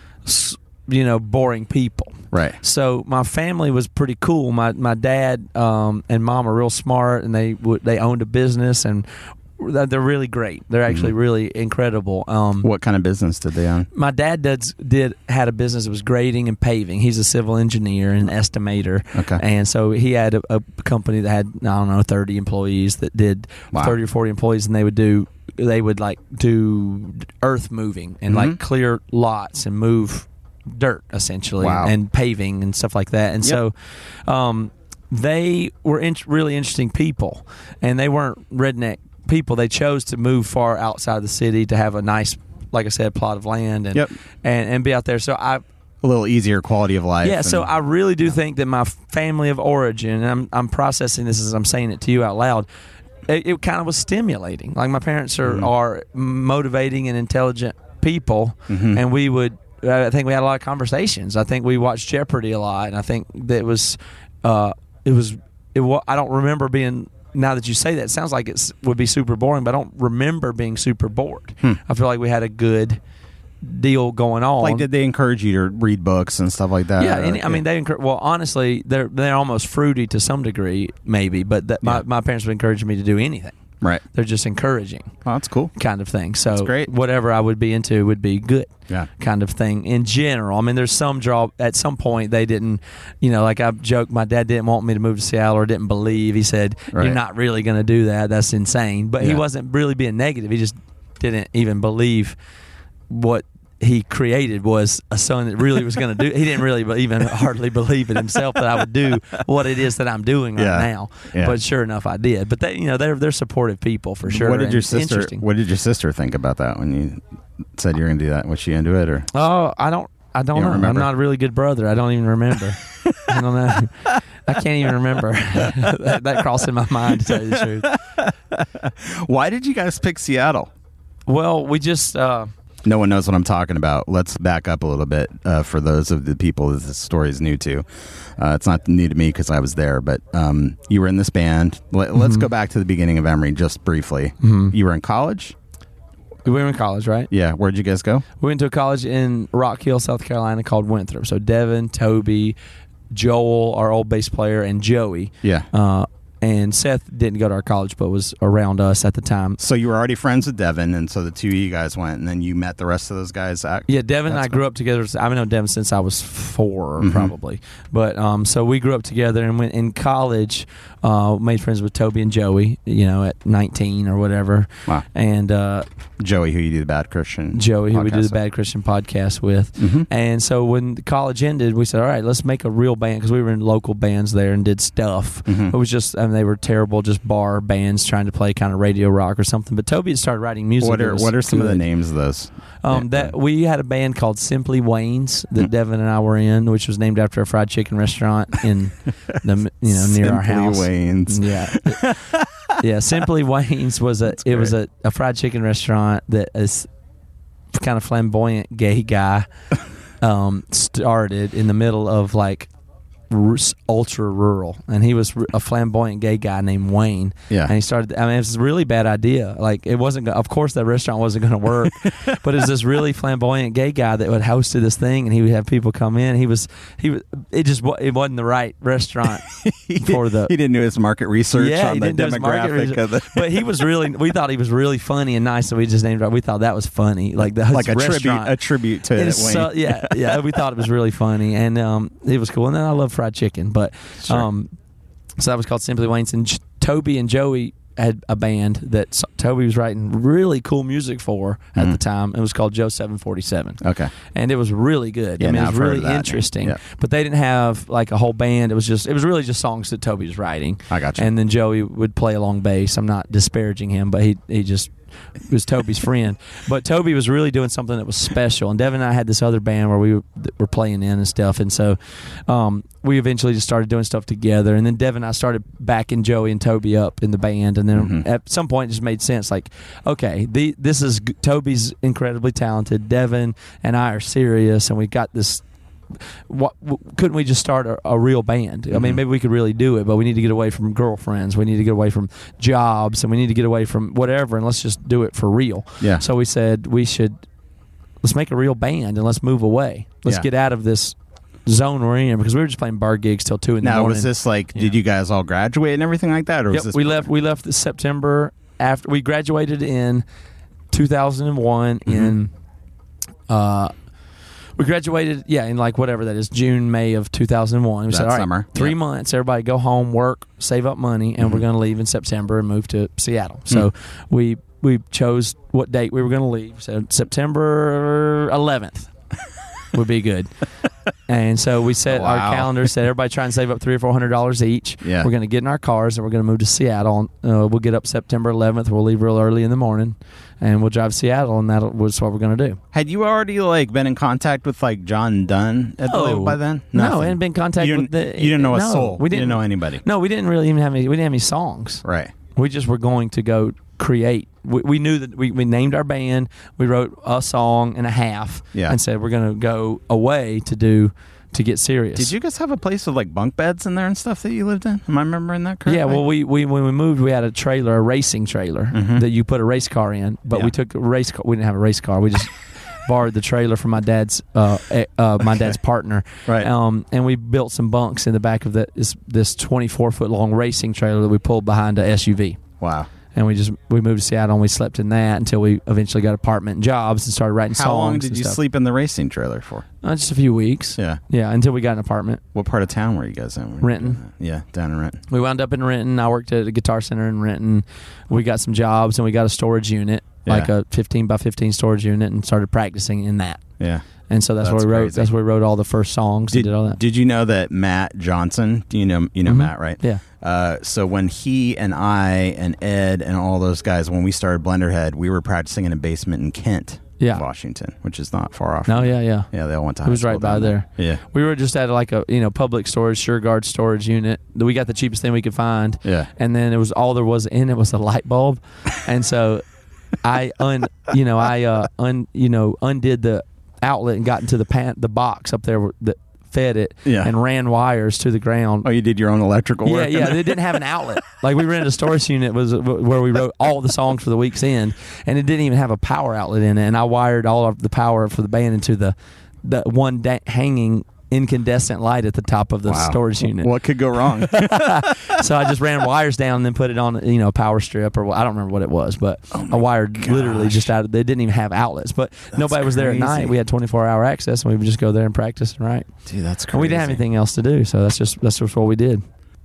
boring people. Right. So my family was pretty cool. My dad and mom are real smart, and they owned a business, and they're really great. They're actually really incredible. What kind of business did they own? My dad had a business that was grading and paving. He's a civil engineer and estimator. Okay. And so he had a company that had 30 employees that did Wow. 30 or 40 employees, and they would like do earth moving and like clear lots and move dirt essentially. Wow. And paving and stuff like that. And Yep. so they were really interesting people, and they weren't redneck people. They chose to move far outside the city to have a nice, like I said, plot of land and Yep. and be out there. So A little easier quality of life. yeah, so and- I really do think that my family of origin, and I'm processing this as I'm saying it to you out loud, it kind of was stimulating. Like my parents are motivating and intelligent people, and I think we had a lot of conversations. I think we watched Jeopardy a lot, and I think that I don't remember being. Now that you say that, it sounds like it would be super boring, but I don't remember being super bored. I feel like we had a good deal going on. like, did they encourage you to read books and stuff like that? Yeah, Or- I mean, they well, honestly, they're almost fruity to some degree, maybe. But my parents would encourage me to do anything. right. They're just encouraging, Oh, that's cool. kind of thing. So That's great. whatever I would be into would be good. Yeah. Kind of thing in general. I mean, there's some draw. At some point, they didn't. Like I joked, my dad didn't want me to move to Seattle, or didn't believe. He said, Right. "You're not really going to do that. That's insane." But he Yeah. wasn't really being negative. He just didn't even believe what he created was a son that really was going to do. He didn't really even hardly believe it himself that I would do what it is that I'm doing right now. Yeah. But sure enough, I did. But they, they're supportive people for sure. What did and your it's sister? interesting. What did your sister think about that when you said you're going to do that? Was she into it or? Oh, I don't know. remember? I'm not a really good brother. I don't even remember. I don't know. I can't even remember. that crossed in my mind, to tell you the truth. Why did you guys pick Seattle? Well, we just No one knows what I'm talking about. Let's back up a little bit for those of the people that this story is new to. It's not new to me because I was there, but you were in this band. Let's go back to the beginning of Emory just briefly. You were in college? we were in college, right? Yeah. Where'd you guys go? We went to a college in Rock Hill, South Carolina called Winthrop. So Devin, Toby, Joel, our old bass player, and Joey. Yeah. And Seth didn't go to our college, but was around us at the time. So you were already friends with Devin, and so the two of you guys went, and then you met the rest of those guys. Yeah, Devin and I grew up together. I've known Devin since I was 4, probably. But so we grew up together, and went in college. Made friends with Toby and Joey, at 19 or whatever. Wow. And Joey, who you do the Bad Christian Joey, who we do the podcast Bad Christian podcast with. And so when the college ended, we said, all right, let's make a real band, because we were in local bands there and did stuff. It was just, they were terrible, just bar bands trying to play kind of radio rock or something. But Toby had started writing music. What are some of the names of those? That we had a band called Simply Wayne's that Devin and I were in, which was named after a fried chicken restaurant in the near our house. Simply Wayne's. Yeah. Yeah, Simply Wayne's was a fried chicken restaurant that is kind of flamboyant gay guy started in the middle of like ultra rural, and he was a flamboyant gay guy named Wayne. Yeah. And he started, it was a really bad idea. Like, it wasn't, of course that restaurant wasn't going to work, but it was this really flamboyant gay guy that would hosted this thing, and he would have people come in. It wasn't the right restaurant He didn't do his market research on the demographic of the but he was we thought he was really funny and nice, so we just named it. We thought that was funny, like a tribute to Wayne. So, yeah, we thought it was really funny, and it was cool. And then I love fried chicken, but so that was called Simply Wayne's. And Toby and Joey had a band that Toby was writing really cool music for at the time. It was called Joe 747. Okay. And it was really good. Yeah, it was I've heard of really that. interesting. Yeah. But they didn't have like a whole band. It was really just songs that Toby was writing. I got you. And then Joey would play along bass. I'm not disparaging him, but he just was Toby's friend. But Toby was really doing something that was special. And Devin and I had this other band where we were playing in and stuff. And so we eventually just started doing stuff together. And then Devin and I started backing Joey and Toby up in the band. And then at some point it just made sense. Like, okay, this is Toby's incredibly talented. Devin and I are serious, and we got this. Couldn't we just start a real band? I mean, maybe we could really do it, but we need to get away from girlfriends, we need to get away from jobs, and we need to get away from whatever, and let's just do it for real. Yeah. So we said let's make a real band and let's move away. Let's get out of this zone we're in, because we were just playing bar gigs till 2 in the morning. Now, was this like, did you guys all graduate and everything like that? Or was this we left this September after we graduated in 2001 in we graduated, in like whatever that is, June, May of 2001. We said, all right, summer. 3 months, everybody go home, work, save up money, and we're going to leave in September and move to Seattle. So we chose what date we were going to leave. So September 11th would be good. And so we set our calendar, said everybody try and save up $300 or $400 each. Yeah. We're going to get in our cars and we're going to move to Seattle. We'll get up September 11th. We'll leave real early in the morning, and we'll drive to Seattle, and that's what we're going to do. Had you already been in contact with John Dunn at the label by then? No, I hadn't been in contact with you didn't know a soul. We didn't know anybody. No, we didn't really even have any songs. Right. We just were going to go create. We knew that we named our band. We wrote a song and a half, and said we're going to go away to get serious. Did you guys have a place with bunk beds in there and stuff that you lived in? Am I remembering that correctly? Yeah, well, when we moved, we had a racing trailer that you put a race car in. But we took a race car. We didn't have a race car. We just borrowed the trailer from my dad's partner. Right. And we built some bunks in the back of this 24-foot long racing trailer that we pulled behind a SUV. Wow. And we moved to Seattle, and we slept in that until we eventually got an apartment and jobs and started writing songs. How long did and you stuff. sleep in the racing trailer for? Just a few weeks. Yeah. Yeah, until we got an apartment. What part of town were you guys in? Renton. Yeah, down in Renton. We wound up in Renton. I worked at a Guitar Center in Renton. We got some jobs, and we got a storage unit. like a 15 by 15 storage unit, and started practicing in that. Yeah. And so that's where we wrote. crazy. That's where we wrote all the first songs. And did all that. Did you know that Matt Johnson? Do you know Matt, right? Yeah. So when he and I and Ed and all those guys, when we started Blenderhead, we were practicing in a basement in Kent, Washington, which is not far off. No, from yeah. Yeah, they all went to high It was school right by down there. Yeah. We were just at like a public storage, SureGuard storage unit. We got the cheapest thing we could find. Yeah. And then it was all there was in it was a light bulb, and so I undid the outlet and got into the box up there that fed it, and ran wires to the ground. Oh, you did your own electrical work? Yeah. They didn't have an outlet. Like, we rented a storage unit was where we wrote all the songs for the week's end, and it didn't even have a power outlet in it. And I wired all of the power for the band into the one hanging incandescent light at the top of the storage unit. What could go wrong? So I just ran wires down and then put it on a power strip, or I don't remember what it was, but I wired literally just out. They didn't even have outlets, but nobody was there at night. We had 24-hour access, and we would just go there and practice and write. Dude, that's crazy. And we didn't have anything else to do, so that's just what we did.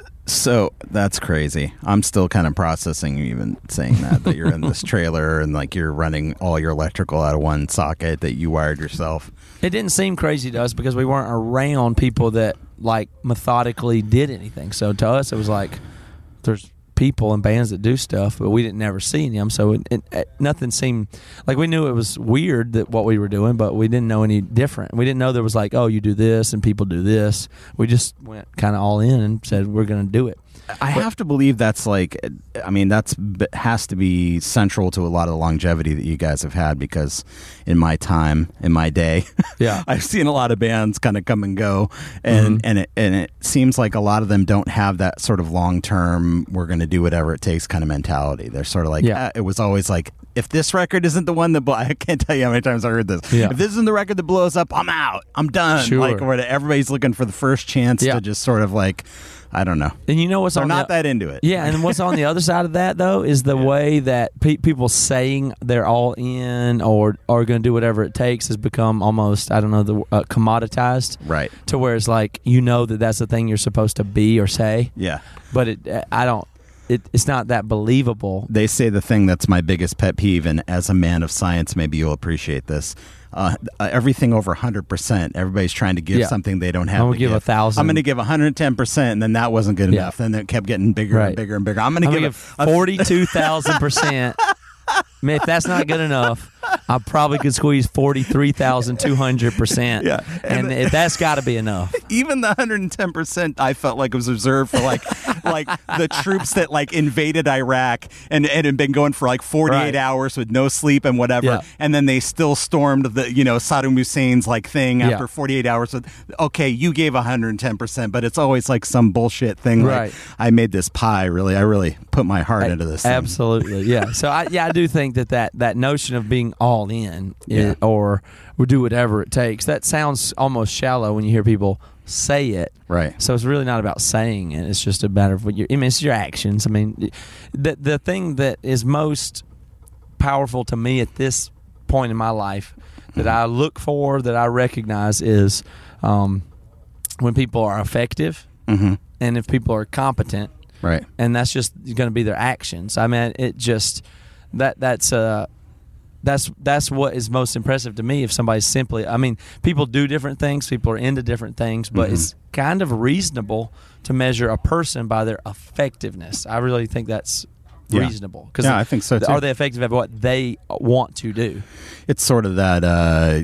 So that's crazy. I'm still kind of processing you even saying that you're in this trailer and like you're running all your electrical out of one socket that you wired yourself. It didn't seem crazy to us because we weren't around people that like methodically did anything. So to us, it was like there's people and bands that do stuff, but we didn't never see them. So nothing seemed like, we knew it was weird that what we were doing, but we didn't know any different. We didn't know there was like, oh, you do this and people do this. We just went kind of all in and said we're going to do it. I have to believe that's like, I mean, that's has to be central to a lot of the longevity that you guys have had, because in my time, in my day, I've seen a lot of bands kind of come and go, and it seems like a lot of them don't have that sort of long term, we're going to do whatever it takes kind of mentality. They're sort of like, it was always like, if this record isn't the one that I can't tell you how many times I heard this. If this isn't the record that blows up, I'm out. I'm done. Sure. Like, everybody's looking for the first chance to just sort of like, I don't know. And you know what's They're not that into it. Yeah, and what's on the other side of that, though, is the way that people saying they're all in or are going to do whatever it takes has become almost, I don't know, commoditized. Right. To where it's like, that's the thing you're supposed to be or say. Yeah. But it's not that believable. They say the thing that's my biggest pet peeve, and as a man of science, maybe you'll appreciate this. Everything over 100%, everybody's trying to give something they don't have. I'm going to give 1,000. I'm going to give 110%, and then that wasn't good enough. Then it kept getting bigger and bigger and bigger. I'm going to give 42,000%. I mean, if that's not good enough, I probably could squeeze 43,200%. Yeah, and that's got to be enough. Even the 110%, I felt like it was reserved for like the troops that like invaded Iraq and had been going for like 48 hours with no sleep and whatever, and then they still stormed the Saddam Hussein's like thing after 48 hours. Okay, you gave 110%, but it's always like some bullshit thing. Like, I made this pie. I really put my heart into this thing. Absolutely, yeah. So I do think that notion of being all in or we'll do whatever it takes, that sounds almost shallow when you hear people say it. Right. So it's really not about saying it. It's just a matter of it's your actions. I mean, the thing that is most powerful to me at this point in my life that I look for, that I recognize, is when people are effective and if people are competent. Right. And that's just going to be their actions. I mean, it just that's what is most impressive to me. If somebody's simply, I mean, people do different things, people are into different things, but it's kind of reasonable to measure a person by their effectiveness. I really think that's reasonable. Because I think so too. Are they effective at what they want to do? It's sort of that,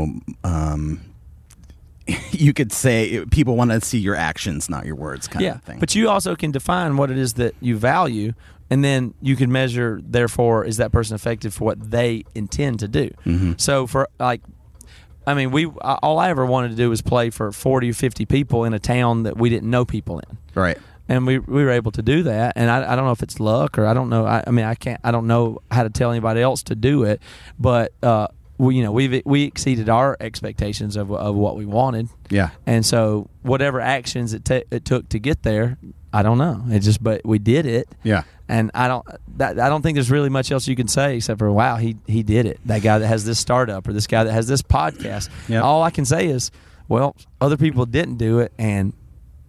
you could say people want to see your actions, not your words, kind of thing. But you also can define what it is that you value, and then you can measure, therefore, is that person effective for what they intend to do? So for all I ever wanted to do was play for 40 or 50 people in a town that we didn't know people in. Right. And we were able to do that, and I don't know if it's luck or I don't know. I don't know how to tell anybody else to do it, but we exceeded our expectations of what we wanted. Yeah. And so whatever actions it took to get there, I don't know. But we did it. Yeah. And I don't think there's really much else you can say except for, wow, he did it. That guy that has this startup or this guy that has this podcast. Yep. All I can say is, well, other people didn't do it, and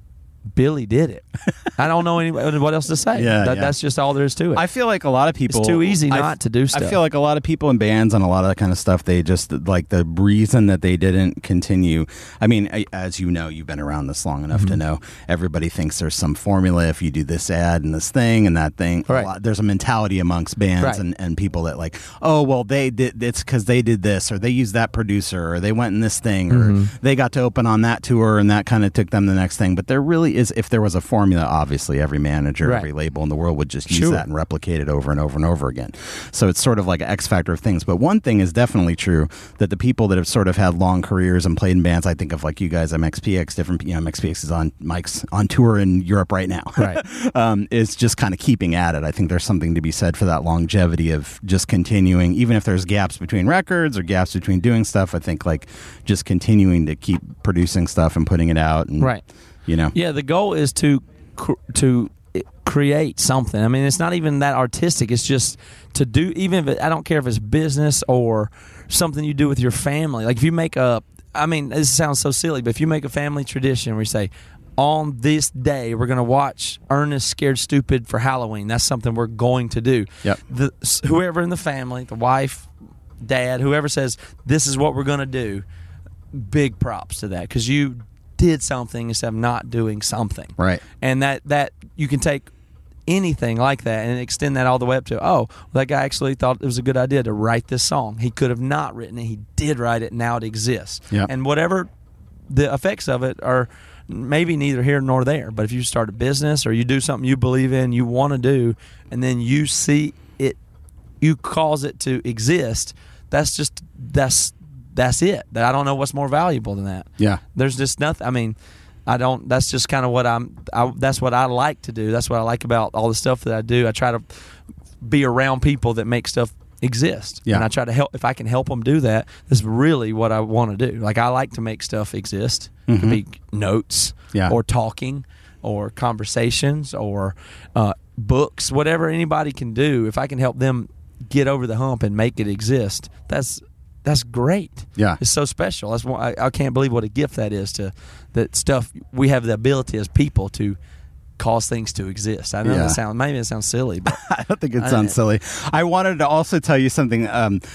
Billy did it. I don't know what else to say. That's just all there is to it. I feel like a lot of people... It's too easy not to do stuff. I feel like a lot of people in bands and a lot of that kind of stuff, they just, like, the reason that they didn't continue... I mean, as you know, you've been around this long enough to know, everybody thinks there's some formula if you do this ad and this thing and that thing. Right. There's a mentality amongst bands and people that, like, oh, well, they did... It's because they did this, or they used that producer, or they went in this thing, or they got to open on that tour, and that kind of took them the next thing. But there really is... If there was a formula, obviously every manager, every label in the world would just use that and replicate it over and over and over again. So it's sort of like an X factor of things. But one thing is definitely true, that the people that have sort of had long careers and played in bands, I think of like you guys, MXPX, different, MXPX is on Mike's on tour in Europe right now. Right. Is just kind of keeping at it. I think there's something to be said for that longevity of just continuing, even if there's gaps between records or gaps between doing stuff. I think like just continuing to keep producing stuff and putting it out. And, Yeah, the goal is to create something. I mean, it's not even that artistic. It's just to do, even if I don't care if it's business or something you do with your family. Like if you make this sounds so silly, but if you make a family tradition where you say, on this day, we're going to watch Ernest Scared Stupid for Halloween. That's something we're going to do. Yep. Whoever in the family, the wife, dad, whoever says, this is what we're going to do, big props to that, because you did something instead of not doing something. Right. And that you can take anything like that and extend that all the way up to, that guy actually thought it was a good idea to write this song. He could have not written it. He did write it. Now it exists. Yep. And whatever the effects of it are, maybe neither here nor there. But if you start a business or you do something you believe in, you want to do, and then you see it, you cause it to exist, that's it. I don't know what's more valuable than that. Yeah. There's just nothing. I mean, that's just kind of what that's what I like to do. That's what I like about all the stuff that I do. I try to be around people that make stuff exist. Yeah. And I try to help, if I can help them do that, that's really what I want to do. Like, I like to make stuff exist. It could be notes or talking or conversations or books, whatever anybody can do. If I can help them get over the hump and make it exist, that's great. Yeah. It's so special. That's why I can't believe what a gift that is, to that stuff. We have the ability as people to cause things to exist. I know maybe it sounds silly, but I don't think it sounds silly. I wanted to also tell you something.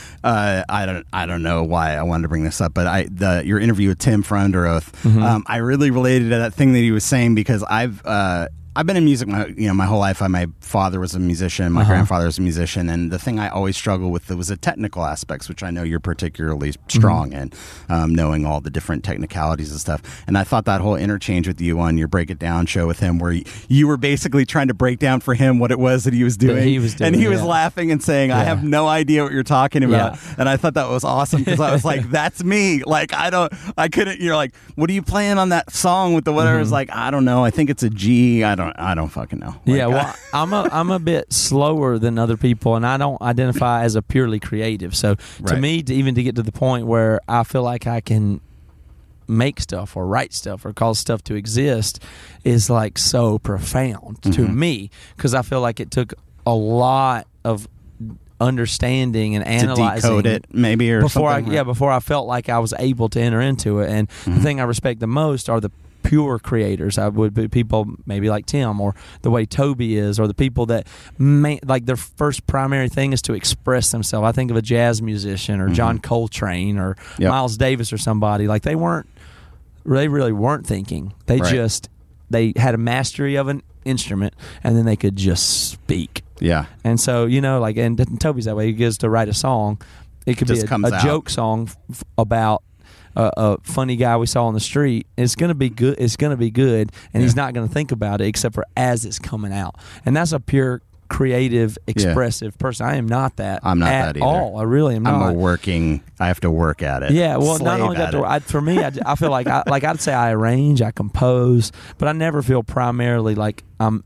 I don't know why I wanted to bring this up, but your interview with Tim for Under Oath, I really related to that thing that he was saying, because I've been in music my whole life. My father was a musician, my grandfather was a musician, and the thing I always struggled with was the technical aspects, which I know you're particularly strong in, knowing all the different technicalities and stuff. And I thought that whole interchange with you on your Break It Down show with him, where you were basically trying to break down for him what it was that he was doing, and he was laughing and saying, "I have no idea what you're talking about." Yeah. And I thought that was awesome, because I was like, "That's me." Like I couldn't. You're like, "What are you playing on that song with the whatever?" It's like, I don't know. I think it's a G. I don't fucking know. Like, I'm a bit slower than other people, and I don't identify as a purely creative. So to me, to get to the point where I feel like I can make stuff or write stuff or cause stuff to exist is like so profound to me, because I feel like it took a lot of understanding and analyzing, to decode it maybe, or before something. Before I felt like I was able to enter into it. And the thing I respect the most are the pure creators. I would be people maybe like Tim, or the way Toby is, or the people that like their first primary thing is to express themselves. I think of a jazz musician or John Coltrane or Miles Davis or somebody. Like they really weren't thinking. They had a mastery of an instrument, and then they could just speak. Yeah. And so, and Toby's that way. He gets to write a song. It could be a joke song about a funny guy we saw on the street. It's going to be good. It's going to be good, and he's not going to think about it except for as it's coming out. And that's a pure creative, expressive person. I am not that. I'm not at that either. all. I really am not. I have to work at it. Yeah, well, not only that. For me, I feel like I'd say I arrange, I compose, but I never feel primarily like I'm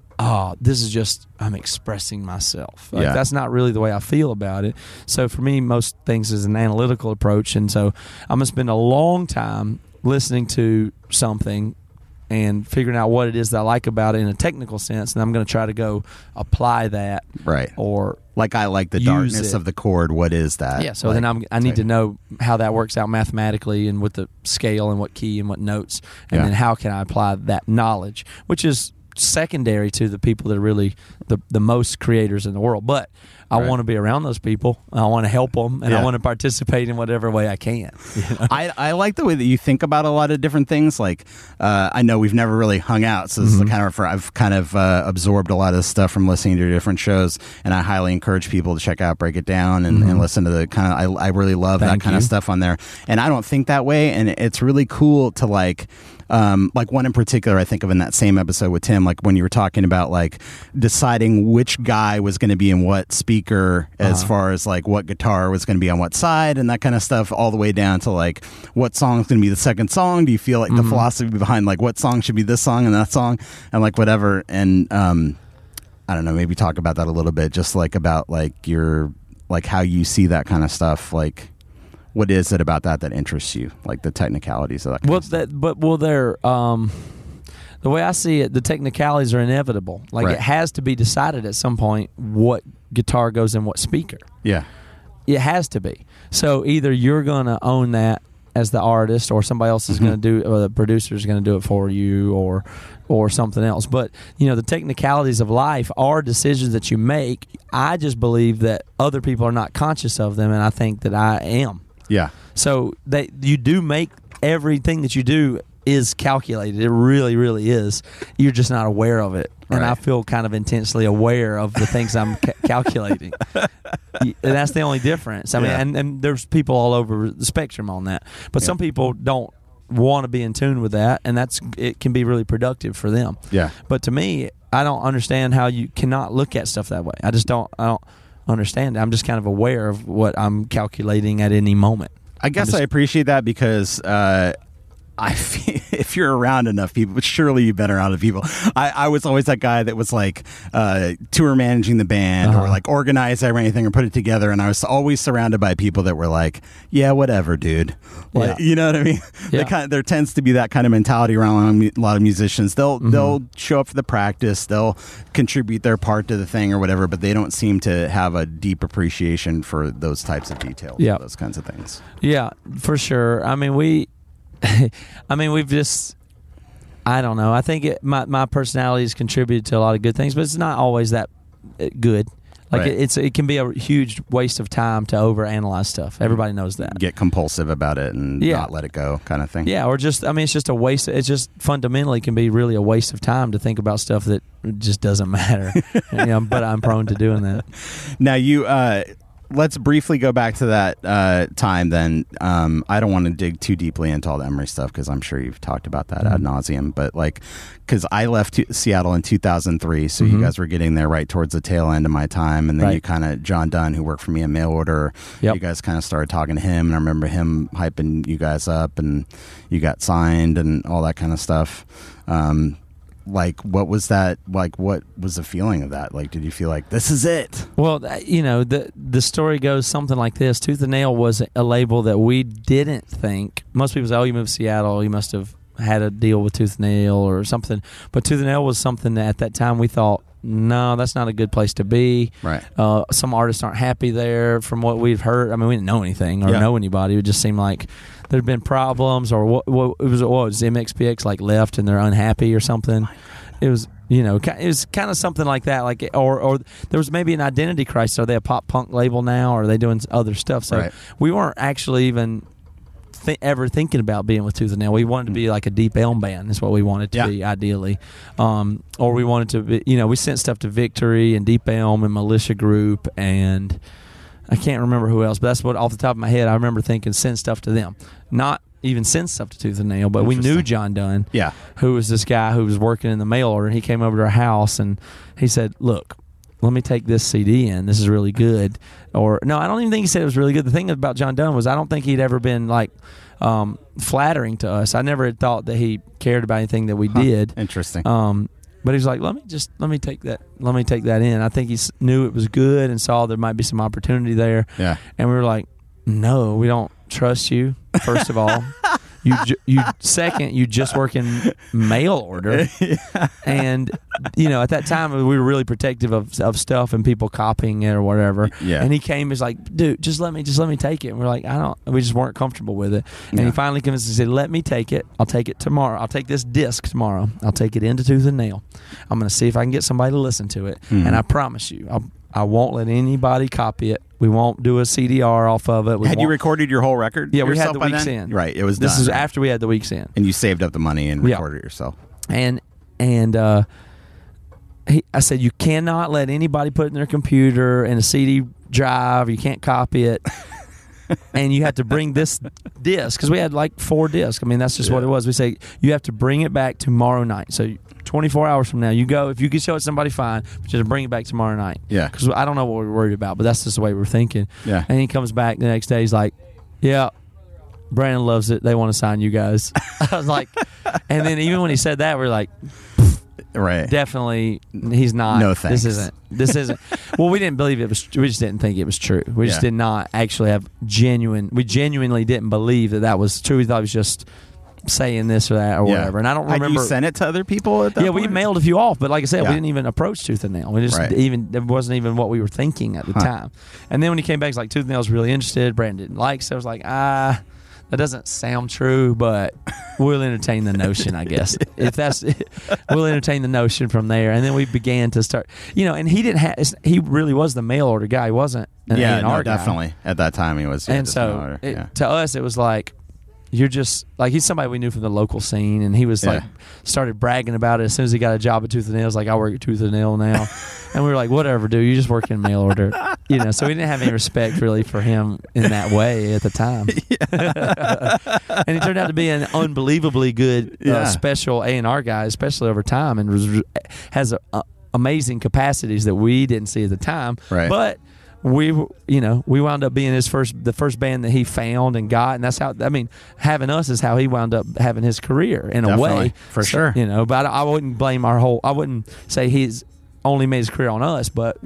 expressing myself. Like, that's not really the way I feel about it. So for me, most things is an analytical approach, and so I'm going to spend a long time listening to something and figuring out what it is that I like about it in a technical sense, and I'm going to try to go apply that. Right. Or like I like the use darkness it. of the chord. What is that? Yeah, so Like, then I need to know how that works out mathematically and with the scale and what key and what notes, and Yeah. then how can I apply that knowledge, which is secondary to the people that are really the most creators in the world. But I Right. want to be around those people. I want to help them, and I Yeah. want to participate in whatever way I can. You know? I like the way that you think about a lot of different things. Like, I know we've never really hung out, so this is kind of I've kind of absorbed a lot of stuff from listening to different shows, and I highly encourage people to check out Break It Down and listen to the kind of. I really love that Thank kind of you. stuff on there, and I don't think that way, and it's really cool to like one in particular I think of in that same episode with Tim, like when you were talking about like deciding which guy was going to be in what speaker as far as like what guitar was going to be on what side and that kind of stuff, all the way down to like what song is going to be the second song. Do you feel like the philosophy behind like what song should be this song and that song and like whatever, and I don't know, maybe talk about that a little bit, just like about like your like how you see that kind of stuff, like what is it about that interests you, like the technicalities of that kind Well, of stuff? they're the way I see it, the technicalities are inevitable. Like Right. it has to be decided at some point what guitar goes in what speaker. Yeah. It has to be. So either you're going to own that as the artist, or somebody else is going to do, or the producer is going to do it for you, or something else. But you know, the technicalities of life are decisions that you make. I just believe that other people are not conscious of them, and I think that I am. Yeah. So you do make everything that you do is calculated. It really, really is. You're just not aware of it. And Right. I feel kind of intensely aware of the things I'm calculating. And that's the only difference. I mean, Yeah. and there's people all over the spectrum on that. But some people don't want to be in tune with that, and it can be really productive for them. Yeah. But to me, I don't understand how you cannot look at stuff that way. I don't understand it. I'm just kind of aware of what I'm calculating at any moment. I guess I appreciate that because I feel, if you're around enough people, surely you've been around enough people. I was always that guy that was like tour managing the band or like organize everything or put it together, and I was always surrounded by people that were like, yeah, whatever, dude. Like, Yeah. you know what I mean? Yeah. There tends to be that kind of mentality around a lot of musicians. They'll show up for the practice, they'll contribute their part to the thing or whatever, but they don't seem to have a deep appreciation for those types of details, Yeah. those kinds of things. Yeah, for sure. I mean, we've just, I don't know. I think my personality has contributed to a lot of good things, but it's not always that good. Like Right. it can be a huge waste of time to overanalyze stuff. Everybody knows that. Get compulsive about it and not let it go, kind of thing. Yeah, or just, I mean, it's just a waste. It's just fundamentally can be really a waste of time to think about stuff that just doesn't matter. But I'm prone to doing that. Now you, let's briefly go back to that time. Then I don't want to dig too deeply into all the Emery stuff because I'm sure you've talked about that ad nauseum. But like, because I left Seattle in 2003, so you guys were getting there right towards the tail end of my time, and then you kind of John Dunn, who worked for me in mail order, you guys kind of started talking to him, and I remember him hyping you guys up, and you got signed and all that kind of stuff. Like, what was that? Like, what was the feeling of that? Like, did you feel like this is it? Well, the story goes something like this. Tooth and Nail was a label that we didn't think. Most people say, oh, you moved to Seattle, you must have had a deal with Tooth and Nail or something. But Tooth and Nail was something that at that time we thought, no, that's not a good place to be. Right. Some artists aren't happy there from what we've heard. I mean, we didn't know anything or know anybody. It just seemed like there'd been problems, or what was MXPX like left and they're unhappy or something. It was, it was kind of something like that. Like, or there was maybe an identity crisis. Are they a pop punk label now, or are they doing other stuff? So we weren't actually even ever thinking about being with Tooth and Nail. We wanted to be like a Deep Elm band. That's what we wanted to be, ideally. Or we wanted to be, we sent stuff to Victory and Deep Elm and Militia Group, and I can't remember who else, but that's what, off the top of my head, I remember thinking send stuff to them. Not even send stuff to Tooth and Nail, but we knew John Dunn, who was this guy who was working in the mail order, and he came over to our house and he said, look, let me take this CD in. This is really good. Or, no, I don't even think he said it was really good. The thing about John Dunn was I don't think he'd ever been like flattering to us. I never had thought that he cared about anything that we did. Interesting. But he's like, let me take that in. I think he knew it was good and saw there might be some opportunity there. Yeah. And we were like, no, we don't trust you, first of all. Second, you just work in mail order, and at that time we were really protective of stuff and people copying it or whatever. Yeah. And he came, he's like, dude, just let me take it. And we're like, we just weren't comfortable with it. And he finally convinced us, he said, let me take it. I'll take it tomorrow. I'll take this disc tomorrow. I'll take it into Tooth and Nail. I'm going to see if I can get somebody to listen to it. Mm-hmm. And I promise you, I won't let anybody copy it. We won't do a CDR off of it. Had you recorded your whole record? Yeah, we had yourself the by weeks then? in. Right, it was This done, is right? after we had the weeks in. And you saved up the money and recorded it yourself. And I said, you cannot let anybody put it in their computer in a CD drive. You can't copy it. And you have to bring this disc, because we had like 4 discs. I mean, that's just what it was. We say, you have to bring it back tomorrow night. So 24 hours from now, you go. If you can show it to somebody, fine. But you have to bring it back tomorrow night. Yeah. Because I don't know what we're worried about, but that's just the way we're thinking. Yeah. And he comes back the next day. He's like, yeah, Brandon loves it. They want to sign you guys. I was like, and then even when he said that, we're like, Right. definitely, he's not. No thanks. This isn't. Well, we didn't believe it was. We just didn't think it was true. We just did not actually have genuine. We genuinely didn't believe that was true. We thought he was just saying this or that or whatever. And I don't remember. Had you sent it to other people at that point? We mailed a few off, but like I said, Yeah. we didn't even approach Tooth and Nail. We just it wasn't even what we were thinking at the time. And then when he came back, he's like, Tooth and Nail's really interested. Brandon didn't like, so I was like, that doesn't sound true, but we'll entertain the notion, I guess. We'll entertain the notion from there. And then we began to start, and he didn't have. He really was the mail order guy. He wasn't an A&R guy. definitely. At that time, he was. And so to us, it was like, you're just like, he's somebody we knew from the local scene, and he was like, started bragging about it as soon as he got a job at Tooth and Nail. He was like, I work at Tooth and Nail now. And we were like, whatever, dude, you just work in mail order. So we didn't have any respect really for him in that way at the time. And he turned out to be an unbelievably good special A&R guy, especially over time, and has amazing capacities that we didn't see at the time. Right. But we wound up being the first band that he found and got, and that's how, having us is how he wound up having his career in a way, for sure. But I wouldn't blame I wouldn't say he's only made his career on us, but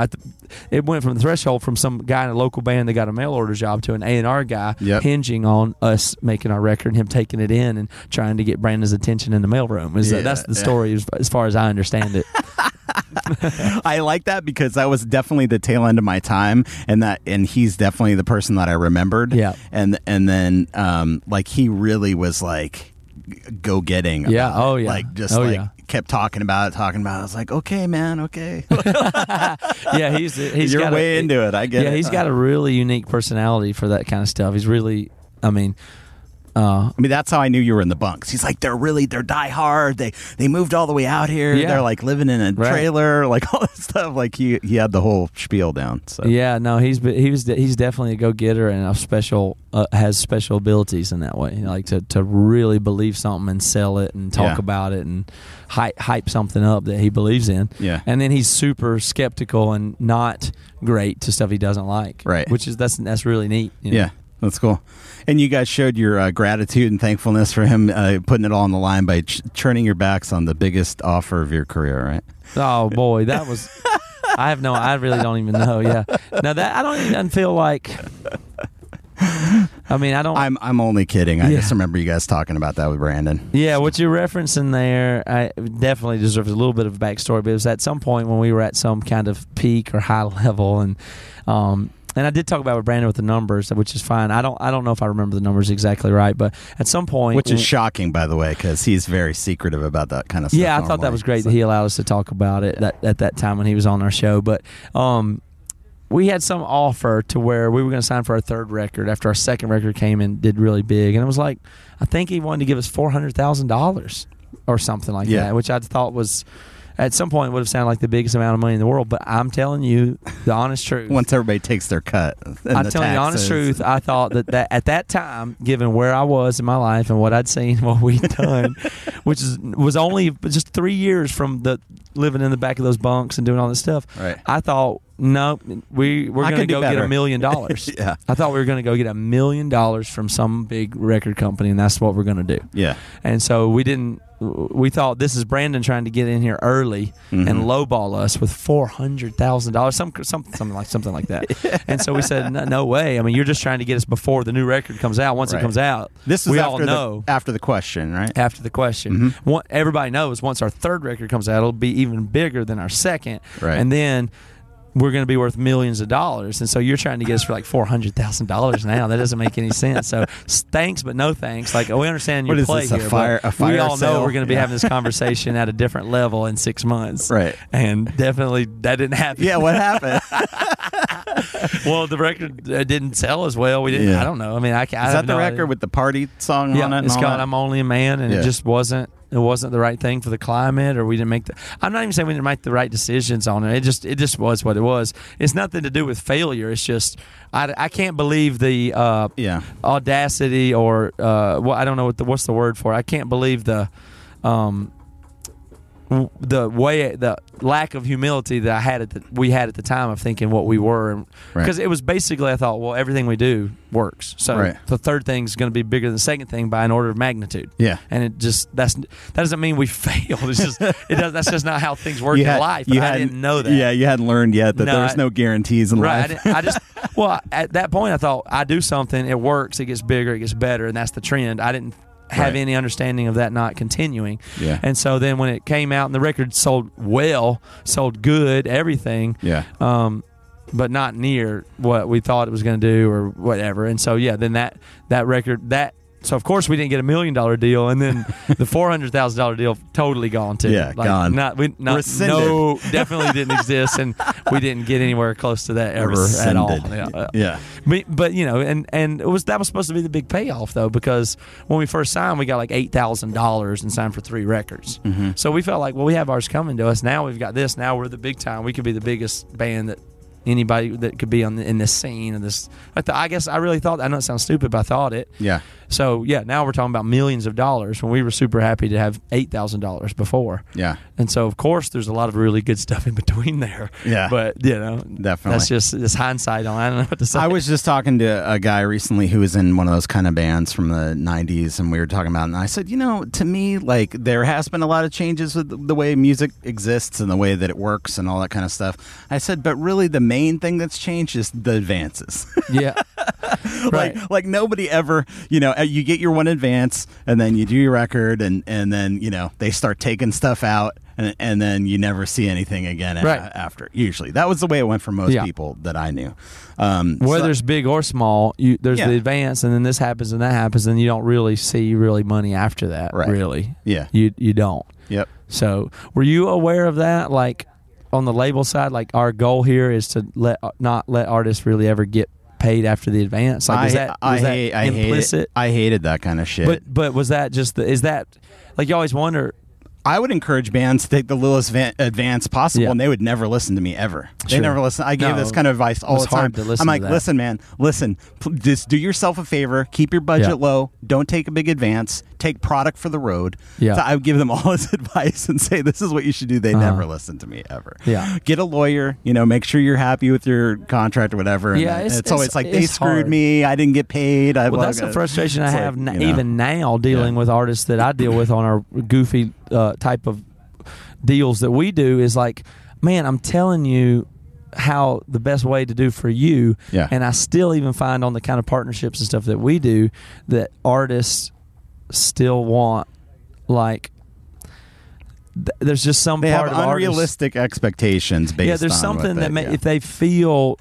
it went from the threshold from some guy in a local band that got a mail order job to an A&R guy hinging on us making our record and him taking it in and trying to get Brandon's attention in the mailroom. That's the story as far as I understand it. I like that because that was definitely the tail end of my time, and he's definitely the person that I remembered. Yeah. And then like he really was like go getting. Yeah. Oh yeah. Like just kept talking about it. I was like, okay, man, okay. Yeah, he's You're got way into it. I get it. Yeah, he's got a really unique personality for that kind of stuff. He's really, that's how I knew you were in the bunks. He's like, they're die hard. They moved all the way out here. Yeah. They're like living in a trailer, like all this stuff. Like he had the whole spiel down. So yeah, no, he's definitely a go getter and has special abilities in that way. Like to really believe something and sell it and talk about it and hype something up that he believes in. Yeah, and then he's super skeptical and not great to stuff he doesn't like. Right, which is that's really neat. Yeah. That's cool. And you guys showed your gratitude and thankfulness for him putting it all on the line by turning your backs on the biggest offer of your career, right? Oh, boy, that was... I really don't even know, yeah. Now, that I don't even feel like... I don't... I'm only kidding. I just remember you guys talking about that with Brandon. Yeah, what you're referencing there definitely deserves a little bit of a backstory, but it was at some point when we were at some kind of peak or high level, and I did talk about with Brandon with the numbers, which is fine. I don't know if I remember the numbers exactly right, but at some point, which is shocking, by the way, because he's very secretive about that kind of stuff. Yeah, I thought that was great that he allowed us to talk about it at that time when he was on our show. But we had some offer to where we were going to sign for our third record after our second record came and did really big, and it was like, I think he wanted to give us $400,000 or something like that, which I thought was, at some point, would have sounded like the biggest amount of money in the world. But I'm telling you the honest truth. Once everybody takes their cut. I'm telling you the honest truth. I thought that at that time, given where I was in my life and what I'd seen, what we'd done, which was only just 3 years from the living in the back of those bunks and doing all this stuff, right. I thought No, we're I going to could do go get better. $1 million. Yeah. I thought we were going to go get $1 million from some big record company, and that's what we're going to do. Yeah. And so we didn't. We thought this is Brandon trying to get in here early and lowball us with $400,000, something like that. And so we said, no way. I mean, you're just trying to get us before the new record comes out. Once it comes out, This is we after all know. after the question, right? After the question, everybody knows once our third record comes out, it'll be even bigger than our second, Right. and then we're going to be worth millions of dollars. And so you're trying to get us for like $400,000 now. That doesn't make any sense. So thanks, but no thanks. Like, we understand your What is play this, a here, fire- but a fire we all know sale? we're going to be Yeah. having this conversation at a different level in 6 months. Right. And definitely that didn't happen. Yeah, what happened? Well, the record didn't sell as well. We didn't. Yeah. I don't know. I mean, I Is that the record with the party song yeah, on it? and it's all called that? "I'm Only a Man," and Yeah. it just wasn't. It wasn't the right thing for the climate, or we didn't make the. I'm not even saying we didn't make the right decisions on it. It just was what it was. It's nothing to do with failure. It's just I can't believe the audacity or well, I don't know what's the word for it. I can't believe the lack of humility that we had at the time of thinking what we were, because it was basically, I thought, well, everything we do works, so the third thing is going to be bigger than the second thing by an order of magnitude. Yeah, and it just that doesn't mean we failed. It's just that's just not how things work in life. But I didn't know that. Yeah, you hadn't learned yet that there's no guarantees in life. I just well, at that point I thought, I do something, it works, it gets bigger, it gets better, and that's the trend. I didn't have any understanding of that not continuing. Yeah. And so then when it came out and the record sold good, everything. Yeah. But not near what we thought it was going to do or whatever. And so then that record so of course we didn't get $1 million deal, and then the $400,000 deal totally gone too. Yeah, gone. Rescinded. No, definitely didn't exist, and we didn't get anywhere close to that ever at all. Yeah. But and that was supposed to be the big payoff though, because when we first signed, we got like $8,000 and signed for 3 records. Mm-hmm. So we felt like, well, we have ours coming to us. Now we've got this. Now we're the big time. We could be the biggest band that anybody that could be in this scene and this. I guess I really thought. I know it sounds stupid, but I thought it. Yeah. So now we're talking about millions of dollars when we were super happy to have $8,000 before. Yeah. And so of course there's a lot of really good stuff in between there. Yeah. But definitely, that's just this hindsight on. I don't know what to say. I was just talking to a guy recently who was in one of those kind of bands from the 90s, and we were talking about it, and I said, to me, like, there has been a lot of changes with the way music exists and the way that it works and all that kind of stuff. I said, but really the main thing that's changed is the advances. Yeah. Right. Like nobody ever, you get your one advance and then you do your record and then, they start taking stuff out and then you never see anything again after. Usually. That was the way it went for most people that I knew. Whether it's big or small, there's the advance, and then this happens and that happens, and you don't really see money after that, really. Yeah. You don't. Yep. So were you aware of that? Like on the label side, like our goal here is to not let artists really ever get paid after the advance. Like, was that implicit? I hated that kind of shit. But was that just is that like, you always wonder? I would encourage bands to take the littlest advance possible, and they would never listen to me ever. They never listen. I gave this kind of advice all the time. I'm like, listen, man, just do yourself a favor. Keep your budget low. Don't take a big advance. Take product for the road. Yeah. So I would give them all this advice and say, this is what you should do. They never listen to me ever. Yeah. Get a lawyer. Make sure you're happy with your contract or whatever. And it's always like, they screwed me. I didn't get paid. That's the frustration I have even now dealing with artists that I deal with on our goofy type of deals that we do, is like, man, I'm telling you how the best way to do for you, and I still even find on the kind of partnerships and stuff that we do that artists still want, like, there's just some they part have of unrealistic expectations based on there's something that if they feel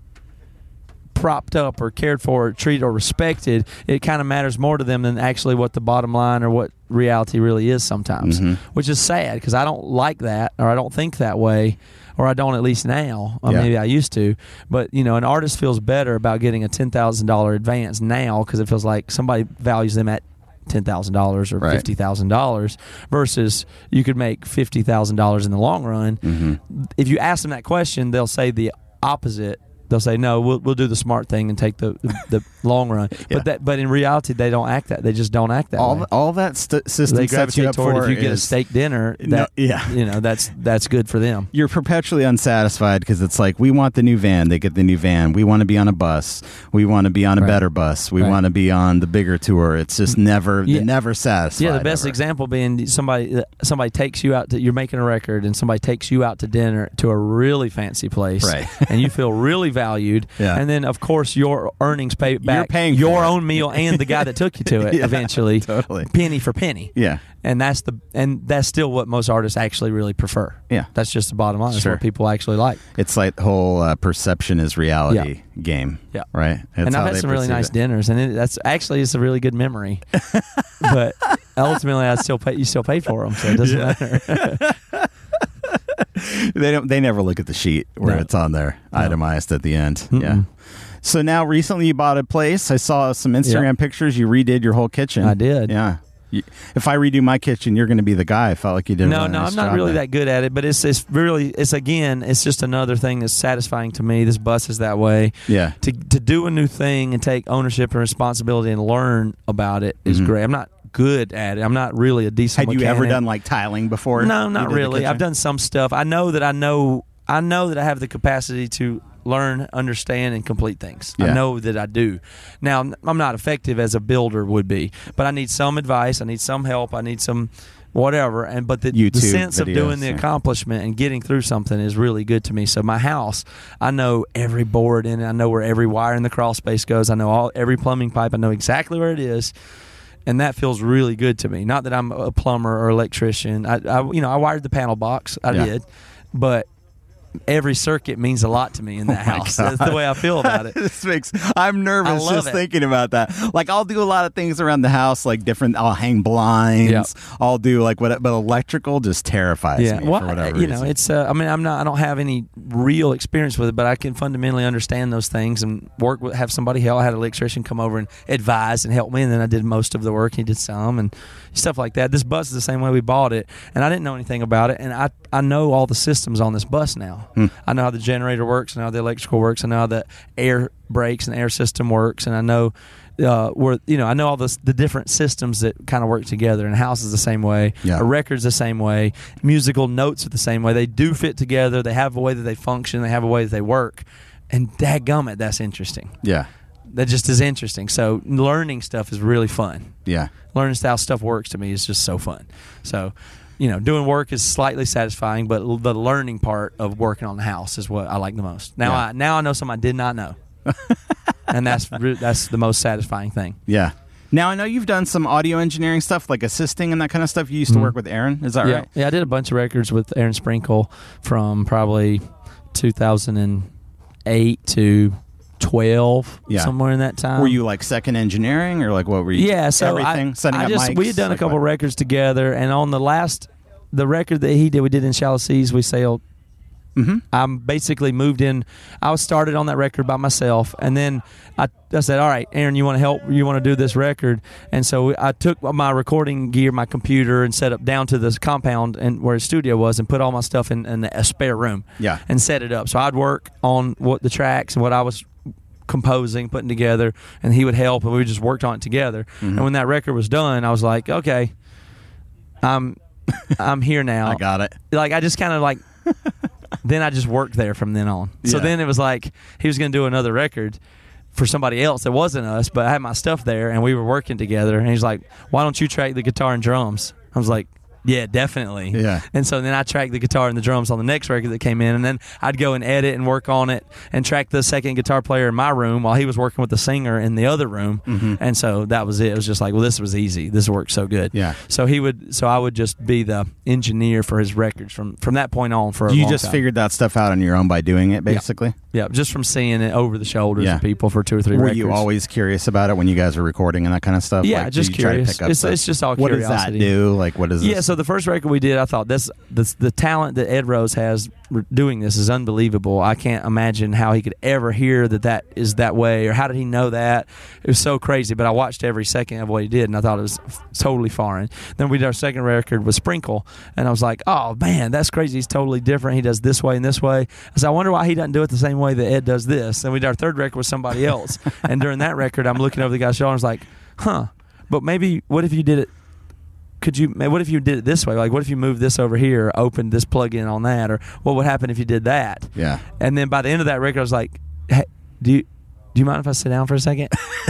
propped up or cared for or treated or respected, it kind of matters more to them than actually what the bottom line or what reality really is sometimes, which is sad, because I don't like that, or I don't think that way, or I don't, at least now. Maybe I used to, but an artist feels better about getting a $10,000 advance now because it feels like somebody values them at $10,000 or $50,000 versus you could make $50,000 in the long run. If you ask them that question, they'll say the opposite they'll say no, we'll do the smart thing and take the long run. Yeah. But in reality, they don't act that. They just don't act that way. All that system They sets you gravitate up toward for if you get a is- steak dinner. That's good for them. You're perpetually unsatisfied because it's like, we want the new van. They get the new van. We want to be on a bus. We want to be on a better bus. We want to be on the bigger tour. It's just never satisfied. Yeah, the best ever. example being somebody takes you out. You're making a record, and somebody takes you out to dinner to a really fancy place, Right. and you feel really valued. Yeah. And then, of course, your earnings pay back. You're paying your for it. own meal and the guy that took you to it Yeah, eventually, totally. penny for penny. Yeah. And that's still what most artists actually really prefer. Yeah. That's just the bottom line. That's Sure. what people actually like. It's like the whole perception is reality game. Yeah. Right? That's and I've how had they some really perceive nice it. dinners, and it's a really good memory. But ultimately, you still pay for them, so it doesn't matter. They never look at the sheet where No. it's on there itemized at the end. Mm-mm. Yeah. So now recently you bought a place. I saw some Instagram pictures. You redid your whole kitchen. I did. Yeah. If I redo my kitchen, you're going to be the guy. I felt like you did. No, a really nice I'm not job really there. that good at it, but it's just another thing that's satisfying to me. This bus is that way. Yeah. To do a new thing and take ownership and responsibility and learn about it is great. I'm not good at it. I'm not really a decent Had you mechanic. ever done like tiling before? No, You not did the really. I've kitchen? done some stuff. I know that I have the capacity to learn, understand, and complete things. Yeah. I know that I do. Now, I'm not effective as a builder would be, but I need some advice. I need some help. I need some whatever. But the YouTube sense of doing videos, the yeah. accomplishment and getting through something is really good to me. So my house, I know every board in it. I know where every wire in the crawl space goes. I know every plumbing pipe. I know exactly where it is. And that feels really good to me. Not that I'm a plumber or electrician. I wired the panel box. I did. But every circuit means a lot to me in that house. That's the way I feel about it. I'm nervous I love just it. thinking about that. Like, I'll do a lot of things around the house, like I'll hang blinds. Yep. I'll do like but electrical just terrifies me for whatever reason. It's I don't have any real experience with it, but I can fundamentally understand those things and have somebody help. I had an electrician come over and advise and help me, and then I did most of the work. He did some and stuff like that. This bus is the same way we bought it, and I didn't know anything about it, and I know all the systems on this bus now. I know how the generator works, I know how the electrical works, I know how the air brakes and air system works, and I know I know all the different systems that kind of work together. And a house is the same way. Yeah. A record's the same way. Musical notes are the same way. They do fit together. They have a way that they function. They have a way that they work. And dadgummit, that's interesting. Yeah. That just is interesting. So learning stuff is really fun. Yeah. Learning how stuff works to me is just so fun. So, doing work is slightly satisfying, but the learning part of working on the house is what I like the most. Now, I know something I did not know, and that's the most satisfying thing. Yeah. Now, I know you've done some audio engineering stuff, like assisting and that kind of stuff. You used to work with Aaron. Is that right? Yeah, I did a bunch of records with Aaron Sprinkle from probably 2008 to 12, somewhere in that time. Were you like second engineering, or like what were you? Yeah, so everything, setting up mics. We had done a couple what? records together, and on the record that he did, we did in Shallow Seas, we sailed. I basically moved in. I was started on that record by myself, and then I said, all right, Aaron, you want to help? You want to do this record? And so I took my recording gear, my computer, and set up down to this compound and where his studio was, and put all my stuff in a spare room. Yeah. And set it up. So I'd work on what the tracks and what I was composing, putting together, and he would help, and we just worked on it together. And when that record was done, I was like, okay, I'm here now. I got it. Like, I just kind of like then I just worked there from then on. So then it was like he was going to do another record for somebody else that wasn't us, but I had my stuff there and we were working together, and he's like, why don't you track the guitar and drums? I was like, yeah, definitely. Yeah. And so then I tracked the guitar and the drums on the next record that came in, and then I'd go and edit and work on it and track the second guitar player in my room while he was working with the singer in the other room. And so that was it. It was just like, well, this was easy. This worked so good. Yeah. So I would just be the engineer for his records from that point on for a long You time. just figured that stuff out on your own by doing it, basically? Yeah, just from seeing it over the shoulders of people for 2 or 3 Were records. you always curious about it when you guys were recording and that kind of stuff? Yeah, Like, just do you try to curious. pick up It's just all what curiosity. does that do? Like, what is this? Yeah, so the first record we did, I thought this the talent that Ed Rose has doing this is unbelievable. I can't imagine how he could ever hear that is that way, or how did he know that? It was so crazy. But I watched every second of what he did, and I thought it was totally foreign. Then we did our second record with Sprinkle, and I was like, oh man, that's crazy. He's totally different. He does this way and this way. So I wonder why he doesn't do it the same way that Ed does this. And we did our third record with somebody else, and during that record, I'm looking over the guy's shoulder, and I was like, huh. But maybe what if you did it? What if you did it this way? Like, what if you moved this over here, opened this plug-in on that, or what would happen if you did that? Yeah. And then by the end of that record, I was like, hey, do you mind if I sit down for a second?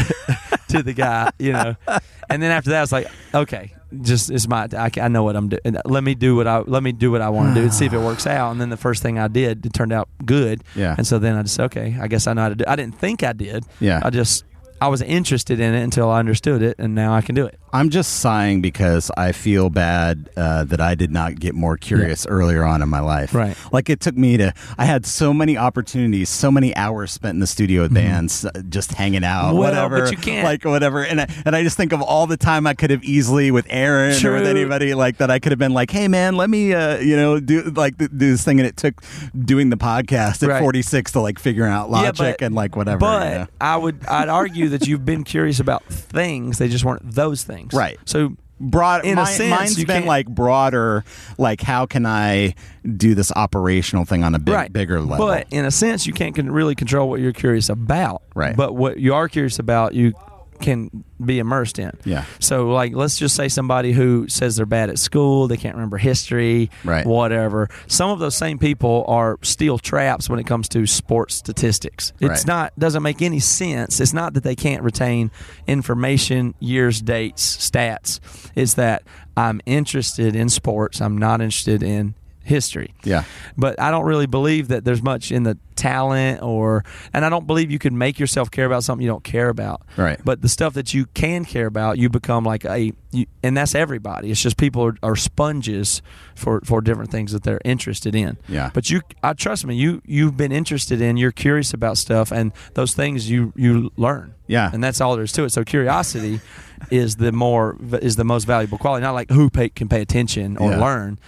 To the guy, you know. And then after that, I was like, okay, just it's my. I know what I'm doing. Let me do what I want to do and see if it works out. And then the first thing I did, it turned out good. Yeah. And so then I just okay, I guess I know how to do. I didn't think I did. Yeah. I was interested in it until I understood it, and now I can do it. I'm just sighing because I feel bad that I did not get more curious earlier on in my life. Right. Like it took me I had so many opportunities, so many hours spent in the studio with bands, just hanging out, Well, whatever. but you can't. Like whatever. And I just think of all the time I could have easily with Aaron or with True. anybody like that. I could have been like, hey man, let me, do this thing. And it took doing the podcast at Right. 46 to like figuring out logic and like whatever. But you know? I'd argue that you've been curious about things. They just weren't those things. Right. So broad in a sense, mine's you been can't- like broader, like how can I do this operational thing on a bigger level. But in a sense, you can't really control what you're curious about. Right. But what you are curious about, you can be immersed in. Yeah. So, like, let's just say somebody who says they're bad at school, they can't remember history, Right. whatever. Some of those same people are steel traps when it comes to sports statistics. It's Right. doesn't make any sense. It's not that they can't retain information, years, dates, stats. It's that I'm interested in sports. I'm not interested in history. Yeah. But I don't really believe that there's much in the talent and I don't believe you can make yourself care about something you don't care about. Right. But the stuff that you can care about, you become like and that's everybody. It's just people are sponges for different things that they're interested in. Yeah. But trust me, you've been interested in, you're curious about stuff, and those things you learn. Yeah. And that's all there is to it. So curiosity is the most valuable quality. Not like who can pay attention or Yeah. learn.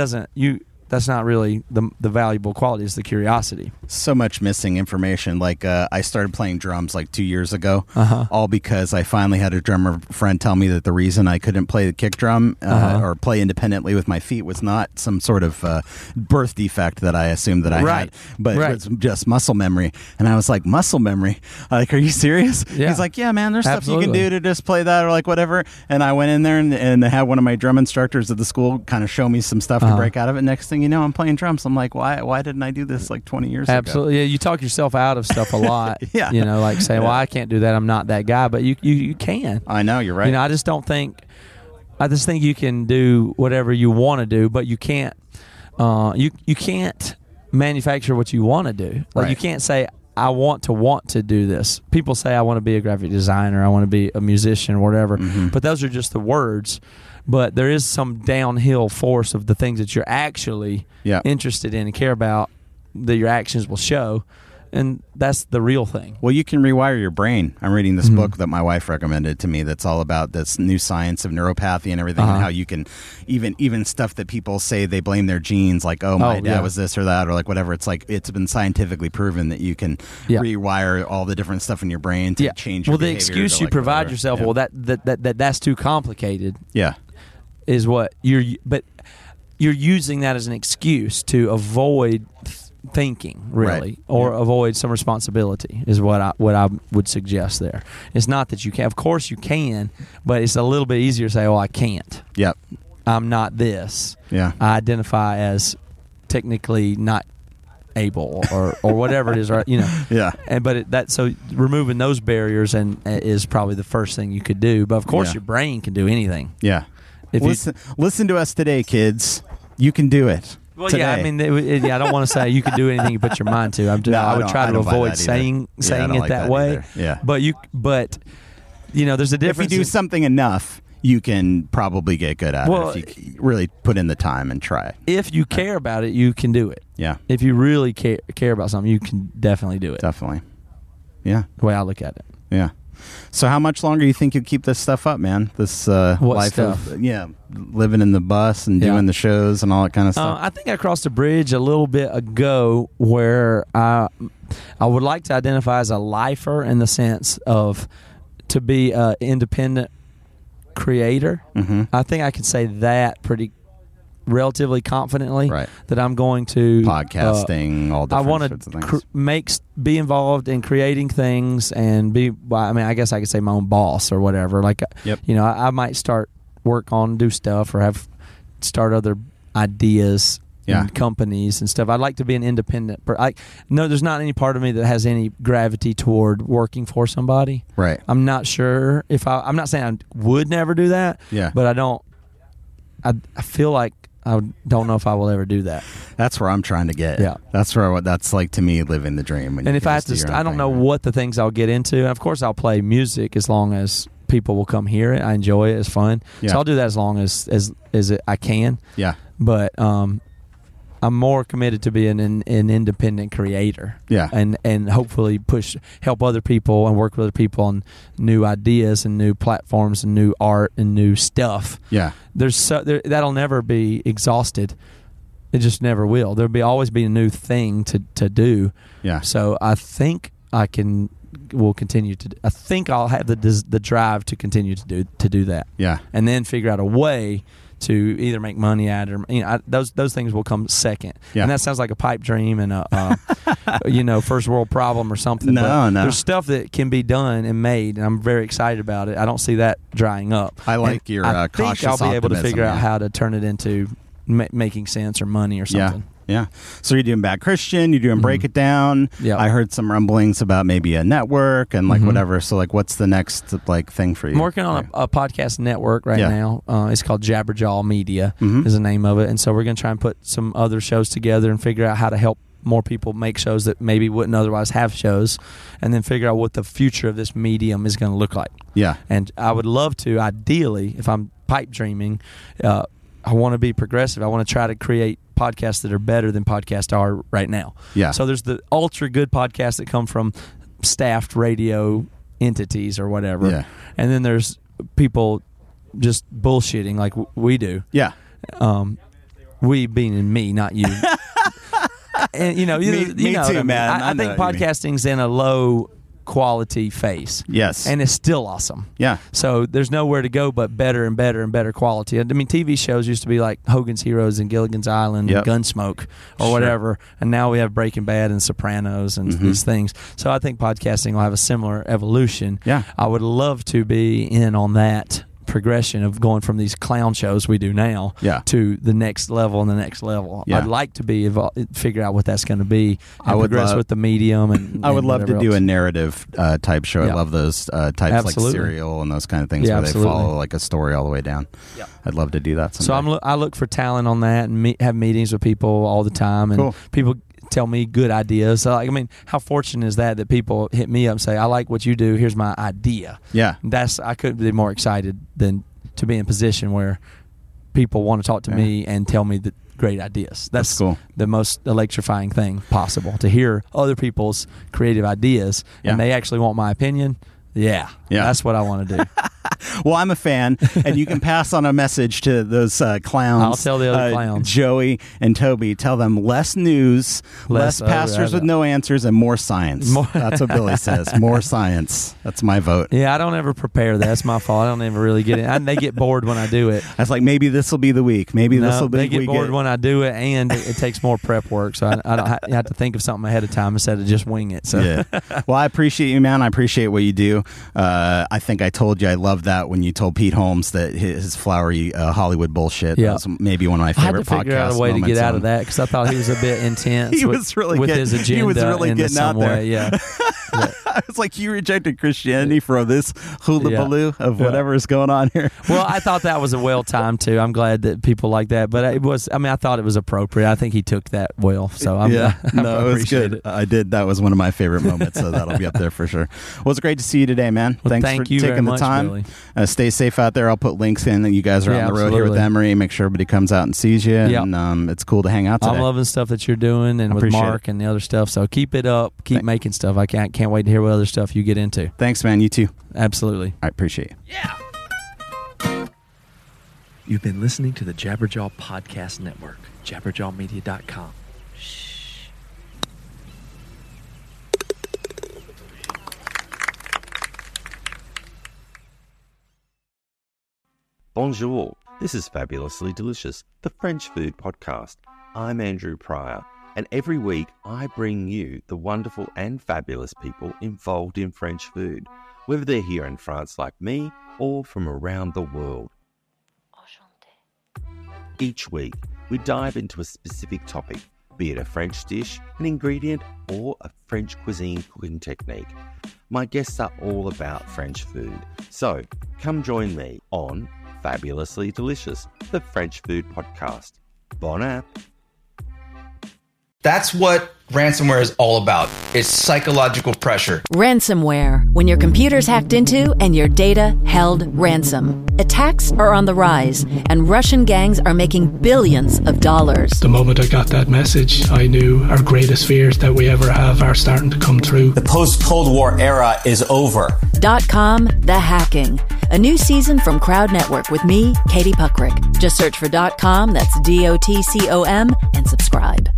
That's not really the valuable quality. Is the curiosity. So much missing information. Like I started playing drums like 2 years ago, all because I finally had a drummer friend tell me that the reason I couldn't play the kick drum or play independently with my feet was not some sort of birth defect that I assumed that I had, but it was just muscle memory. And I was like, muscle memory? Like, are you serious? Yeah. He's like, yeah, man, there's stuff you can Absolutely. do to just play that or like whatever. And I went in there and had one of my drum instructors at the school kind of show me some stuff to break out of it. Next thing you know, I'm playing drums. I'm like, why didn't I do this like 20 years ago? Absolutely. Yeah, you talk yourself out of stuff a lot. Yeah. You know, like saying, well, I can't do that. I'm not that guy. But you can. I know, you're right. You know, I just think you can do whatever you want to do, but you can't. You can't manufacture what you want to do. Like Right. you can't say I want to do this. People say I want to be a graphic designer, I want to be a musician, or whatever. Mm-hmm. But those are just the words. But there is some downhill force of the things that you're actually interested in and care about that your actions will show. And that's the real thing. Well, you can rewire your brain. I'm reading this book that my wife recommended to me that's all about this new science of neuropathy and everything, and how you can even stuff that people say they blame their genes, like, oh, my dad was this or that, or like whatever. It's like it's been scientifically proven that you can rewire all the different stuff in your brain to change your Well, the behavior excuse to, you like, provide whatever. yourself, Yeah. well, that's too complicated. Yeah. Is what but you're using that as an excuse to avoid thinking, really, Right. or avoid some responsibility. Is what I would suggest there. It's not that you can. Of course you can, but it's a little bit easier to say, "Oh, I can't. Yep. I'm not this. Yeah. I identify as technically not able, or whatever it is, right? You know." Yeah. So removing those barriers is probably the first thing you could do. But of course, your brain can do anything. Yeah. If listen to us today, kids. You can do it. Well, today. yeah, I mean, I don't want to say you can do anything you put your mind to. I would try to avoid saying don't it like that way. either. Yeah. But there's a If difference. you do something enough, you can probably get good at Well, it if you really put in the time and try. If you care about it, you can do it. Yeah. If you really care about something, you can definitely do it. Definitely. Yeah. The way I look at it. Yeah. So how much longer do you think you'll keep this stuff up, man? This life stuff? of living in the bus and doing the shows and all that kind of stuff. I think I crossed a bridge a little bit ago where I would like to identify as a lifer in the sense of to be an independent creator. Mm-hmm. I think I could say that pretty relatively confidently, Right. that I'm going to Podcasting, all I different want sorts of things. to be involved in creating things and be. Well, I mean, I guess I could say my own boss or whatever. Like, Yep. you know, I might start work on do stuff or start other ideas. Yeah. And companies and stuff. I'd like to be an independent. No, there's not any part of me that has any gravity toward working for somebody. Right. I'm not sure if I'm not saying I would never do that. Yeah. But I don't. I feel like I don't know if I will ever do that. That's where I'm trying to get. Yeah. That's like to me living the dream. When And you if can I have just do to, your own I don't thing, know right? what the things I'll get into. And of course, I'll play music as long as people will come hear it. I enjoy it. It's fun. Yeah. So I'll do that as long as I can. Yeah. But I'm more committed to being an independent creator. Yeah. And hopefully help other people and work with other people on new ideas and new platforms and new art and new stuff. Yeah. That'll never be exhausted. It just never will. There'll always be a new thing to do. Yeah. So I think will continue to. I think I'll have the drive to continue to do that. Yeah. And then figure out a way to either make money at it or those things will come second. Yeah. And that sounds like a pipe dream and a first world problem or something. No, but no. There's stuff that can be done and made, and I'm very excited about it. I don't see that drying up. I like And your I cautious think I'll be able to optimism, figure out yeah. how to turn it into making sense or money or something. Yeah. So you're doing Bad Christian, you're doing Break It Down. Yeah. I heard some rumblings about maybe a network and like Mhm. whatever. So like what's the next like thing for you? I'm working on a podcast network right Yeah. now. It's called Jabberjaw Media Mhm. is the name of it. And so we're going to try and put some other shows together and figure out how to help more people make shows that maybe wouldn't otherwise have shows, and then figure out what the future of this medium is going to look like. Yeah. And I would love to, ideally, if I'm pipe dreaming, I want to be progressive. I want to try to create podcasts that are better than podcasts are right now. Yeah. So there's the ultra good podcasts that come from staffed radio entities or whatever. Yeah. And then there's people just bullshitting like we do. Yeah. We being me, not you. And you know, Me know what too, I mean. man. I I know think what you mean. podcasting's in a low quality phase. Yes. And it's still awesome. Yeah. So there's nowhere to go but better and better and better quality. I mean, TV shows used to be like Hogan's Heroes and Gilligan's Island Yep. and Gunsmoke or Sure. whatever. And now we have Breaking Bad and Sopranos and these things. So I think podcasting will have a similar evolution. Yeah. I would love to be in on that progression of going from these clown shows we do now Yeah. to the next level and the next level. Yeah. I'd like to be figure out what that's going to be and I would progress love- with the medium. And I would and love to whatever do else. a narrative type show. I Yeah. love those types Absolutely. like Serial and those kind of things Yeah, where absolutely. they follow like a story all the way down. Yeah. I'd love to do that So someday. I look for talent on that and have meetings with people all the time, and Cool. people tell me good ideas. So, I mean, how fortunate is that people hit me up and say, "I like what you do. Here's my idea." Yeah. I couldn't be more excited than to be in a position where people want to talk to me and tell me the great ideas. That's cool. The most electrifying thing possible, to hear other people's creative ideas Yeah. and they actually want my opinion. Yeah, Yeah. that's what I want to do. Well, I'm a fan, and you can pass on a message to those clowns. I'll tell the other clowns. Joey and Toby. Tell them less news, less Less- pastors with no answers, and more science. More- That's what Billy says. More science. That's my vote. Yeah, I don't ever prepare that. That's my fault. I don't ever really get it. They get bored when I do it. I was like, maybe this will be the week. Maybe this No, will be. they get we bored when I do it, and it takes more prep work. So I don't have to think of something ahead of time instead of just wing it. So Yeah. Well, I appreciate you, man. I appreciate what you do. I think I told you I loved that when you told Pete Holmes that his flowery Hollywood bullshit. Yeah. That was maybe one of my I had favorite to figure out a podcast way to get moments out on- of that because I thought he was a bit intense. He was really with getting- his he agenda was really in getting some out there. way. Yeah. I was like, you rejected Christianity for this hula Yeah. baloo of Yeah. whatever is going on here. Well, I thought that was a well timed too. I'm glad that people like that, but it was. I mean, I thought it was appropriate. I think he took that well. So I No, it was appreciate good. it. I did. That was one of my favorite moments, so that'll be up there for sure. Well, it's great to see you today, man. Well, Thanks thank for you taking very the much, time. Billy. Stay safe out there. I'll put links in. And you guys are Yeah, on the road here with absolutely. Emery. Make sure everybody comes out and sees you. Yep. And it's cool to hang out today. I'm loving stuff that you're doing and with Appreciate Mark and the other stuff. So keep it up. Keep making stuff. I can't can't wait to hear what other stuff you get into. Thanks, man. You too. Absolutely. I appreciate you. Yeah. You've been listening to the Jabberjaw Podcast Network, jabberjawmedia.com. Bonjour, this is Fabulously Delicious, the French food podcast. I'm Andrew Pryor, and every week I bring you the wonderful and fabulous people involved in French food, whether they're here in France like me or from around the world. Each week, we dive into a specific topic, be it a French dish, an ingredient, or a French cuisine cooking technique. My guests are all about French food, so come join me on Fabulously Delicious, the French food podcast. Bon app. That's what ransomware is all about. It's psychological pressure. Ransomware, when your computer's hacked into and your data held ransom. Attacks are on the rise, and Russian gangs are making billions of dollars. The moment I got that message, I knew our greatest fears that we ever have are starting to come true. The post-Cold War era is over. .com, The Hacking. A new season from Crowd Network with me, Katie Puckrick. Just search for .com, that's DOTCOM, and subscribe.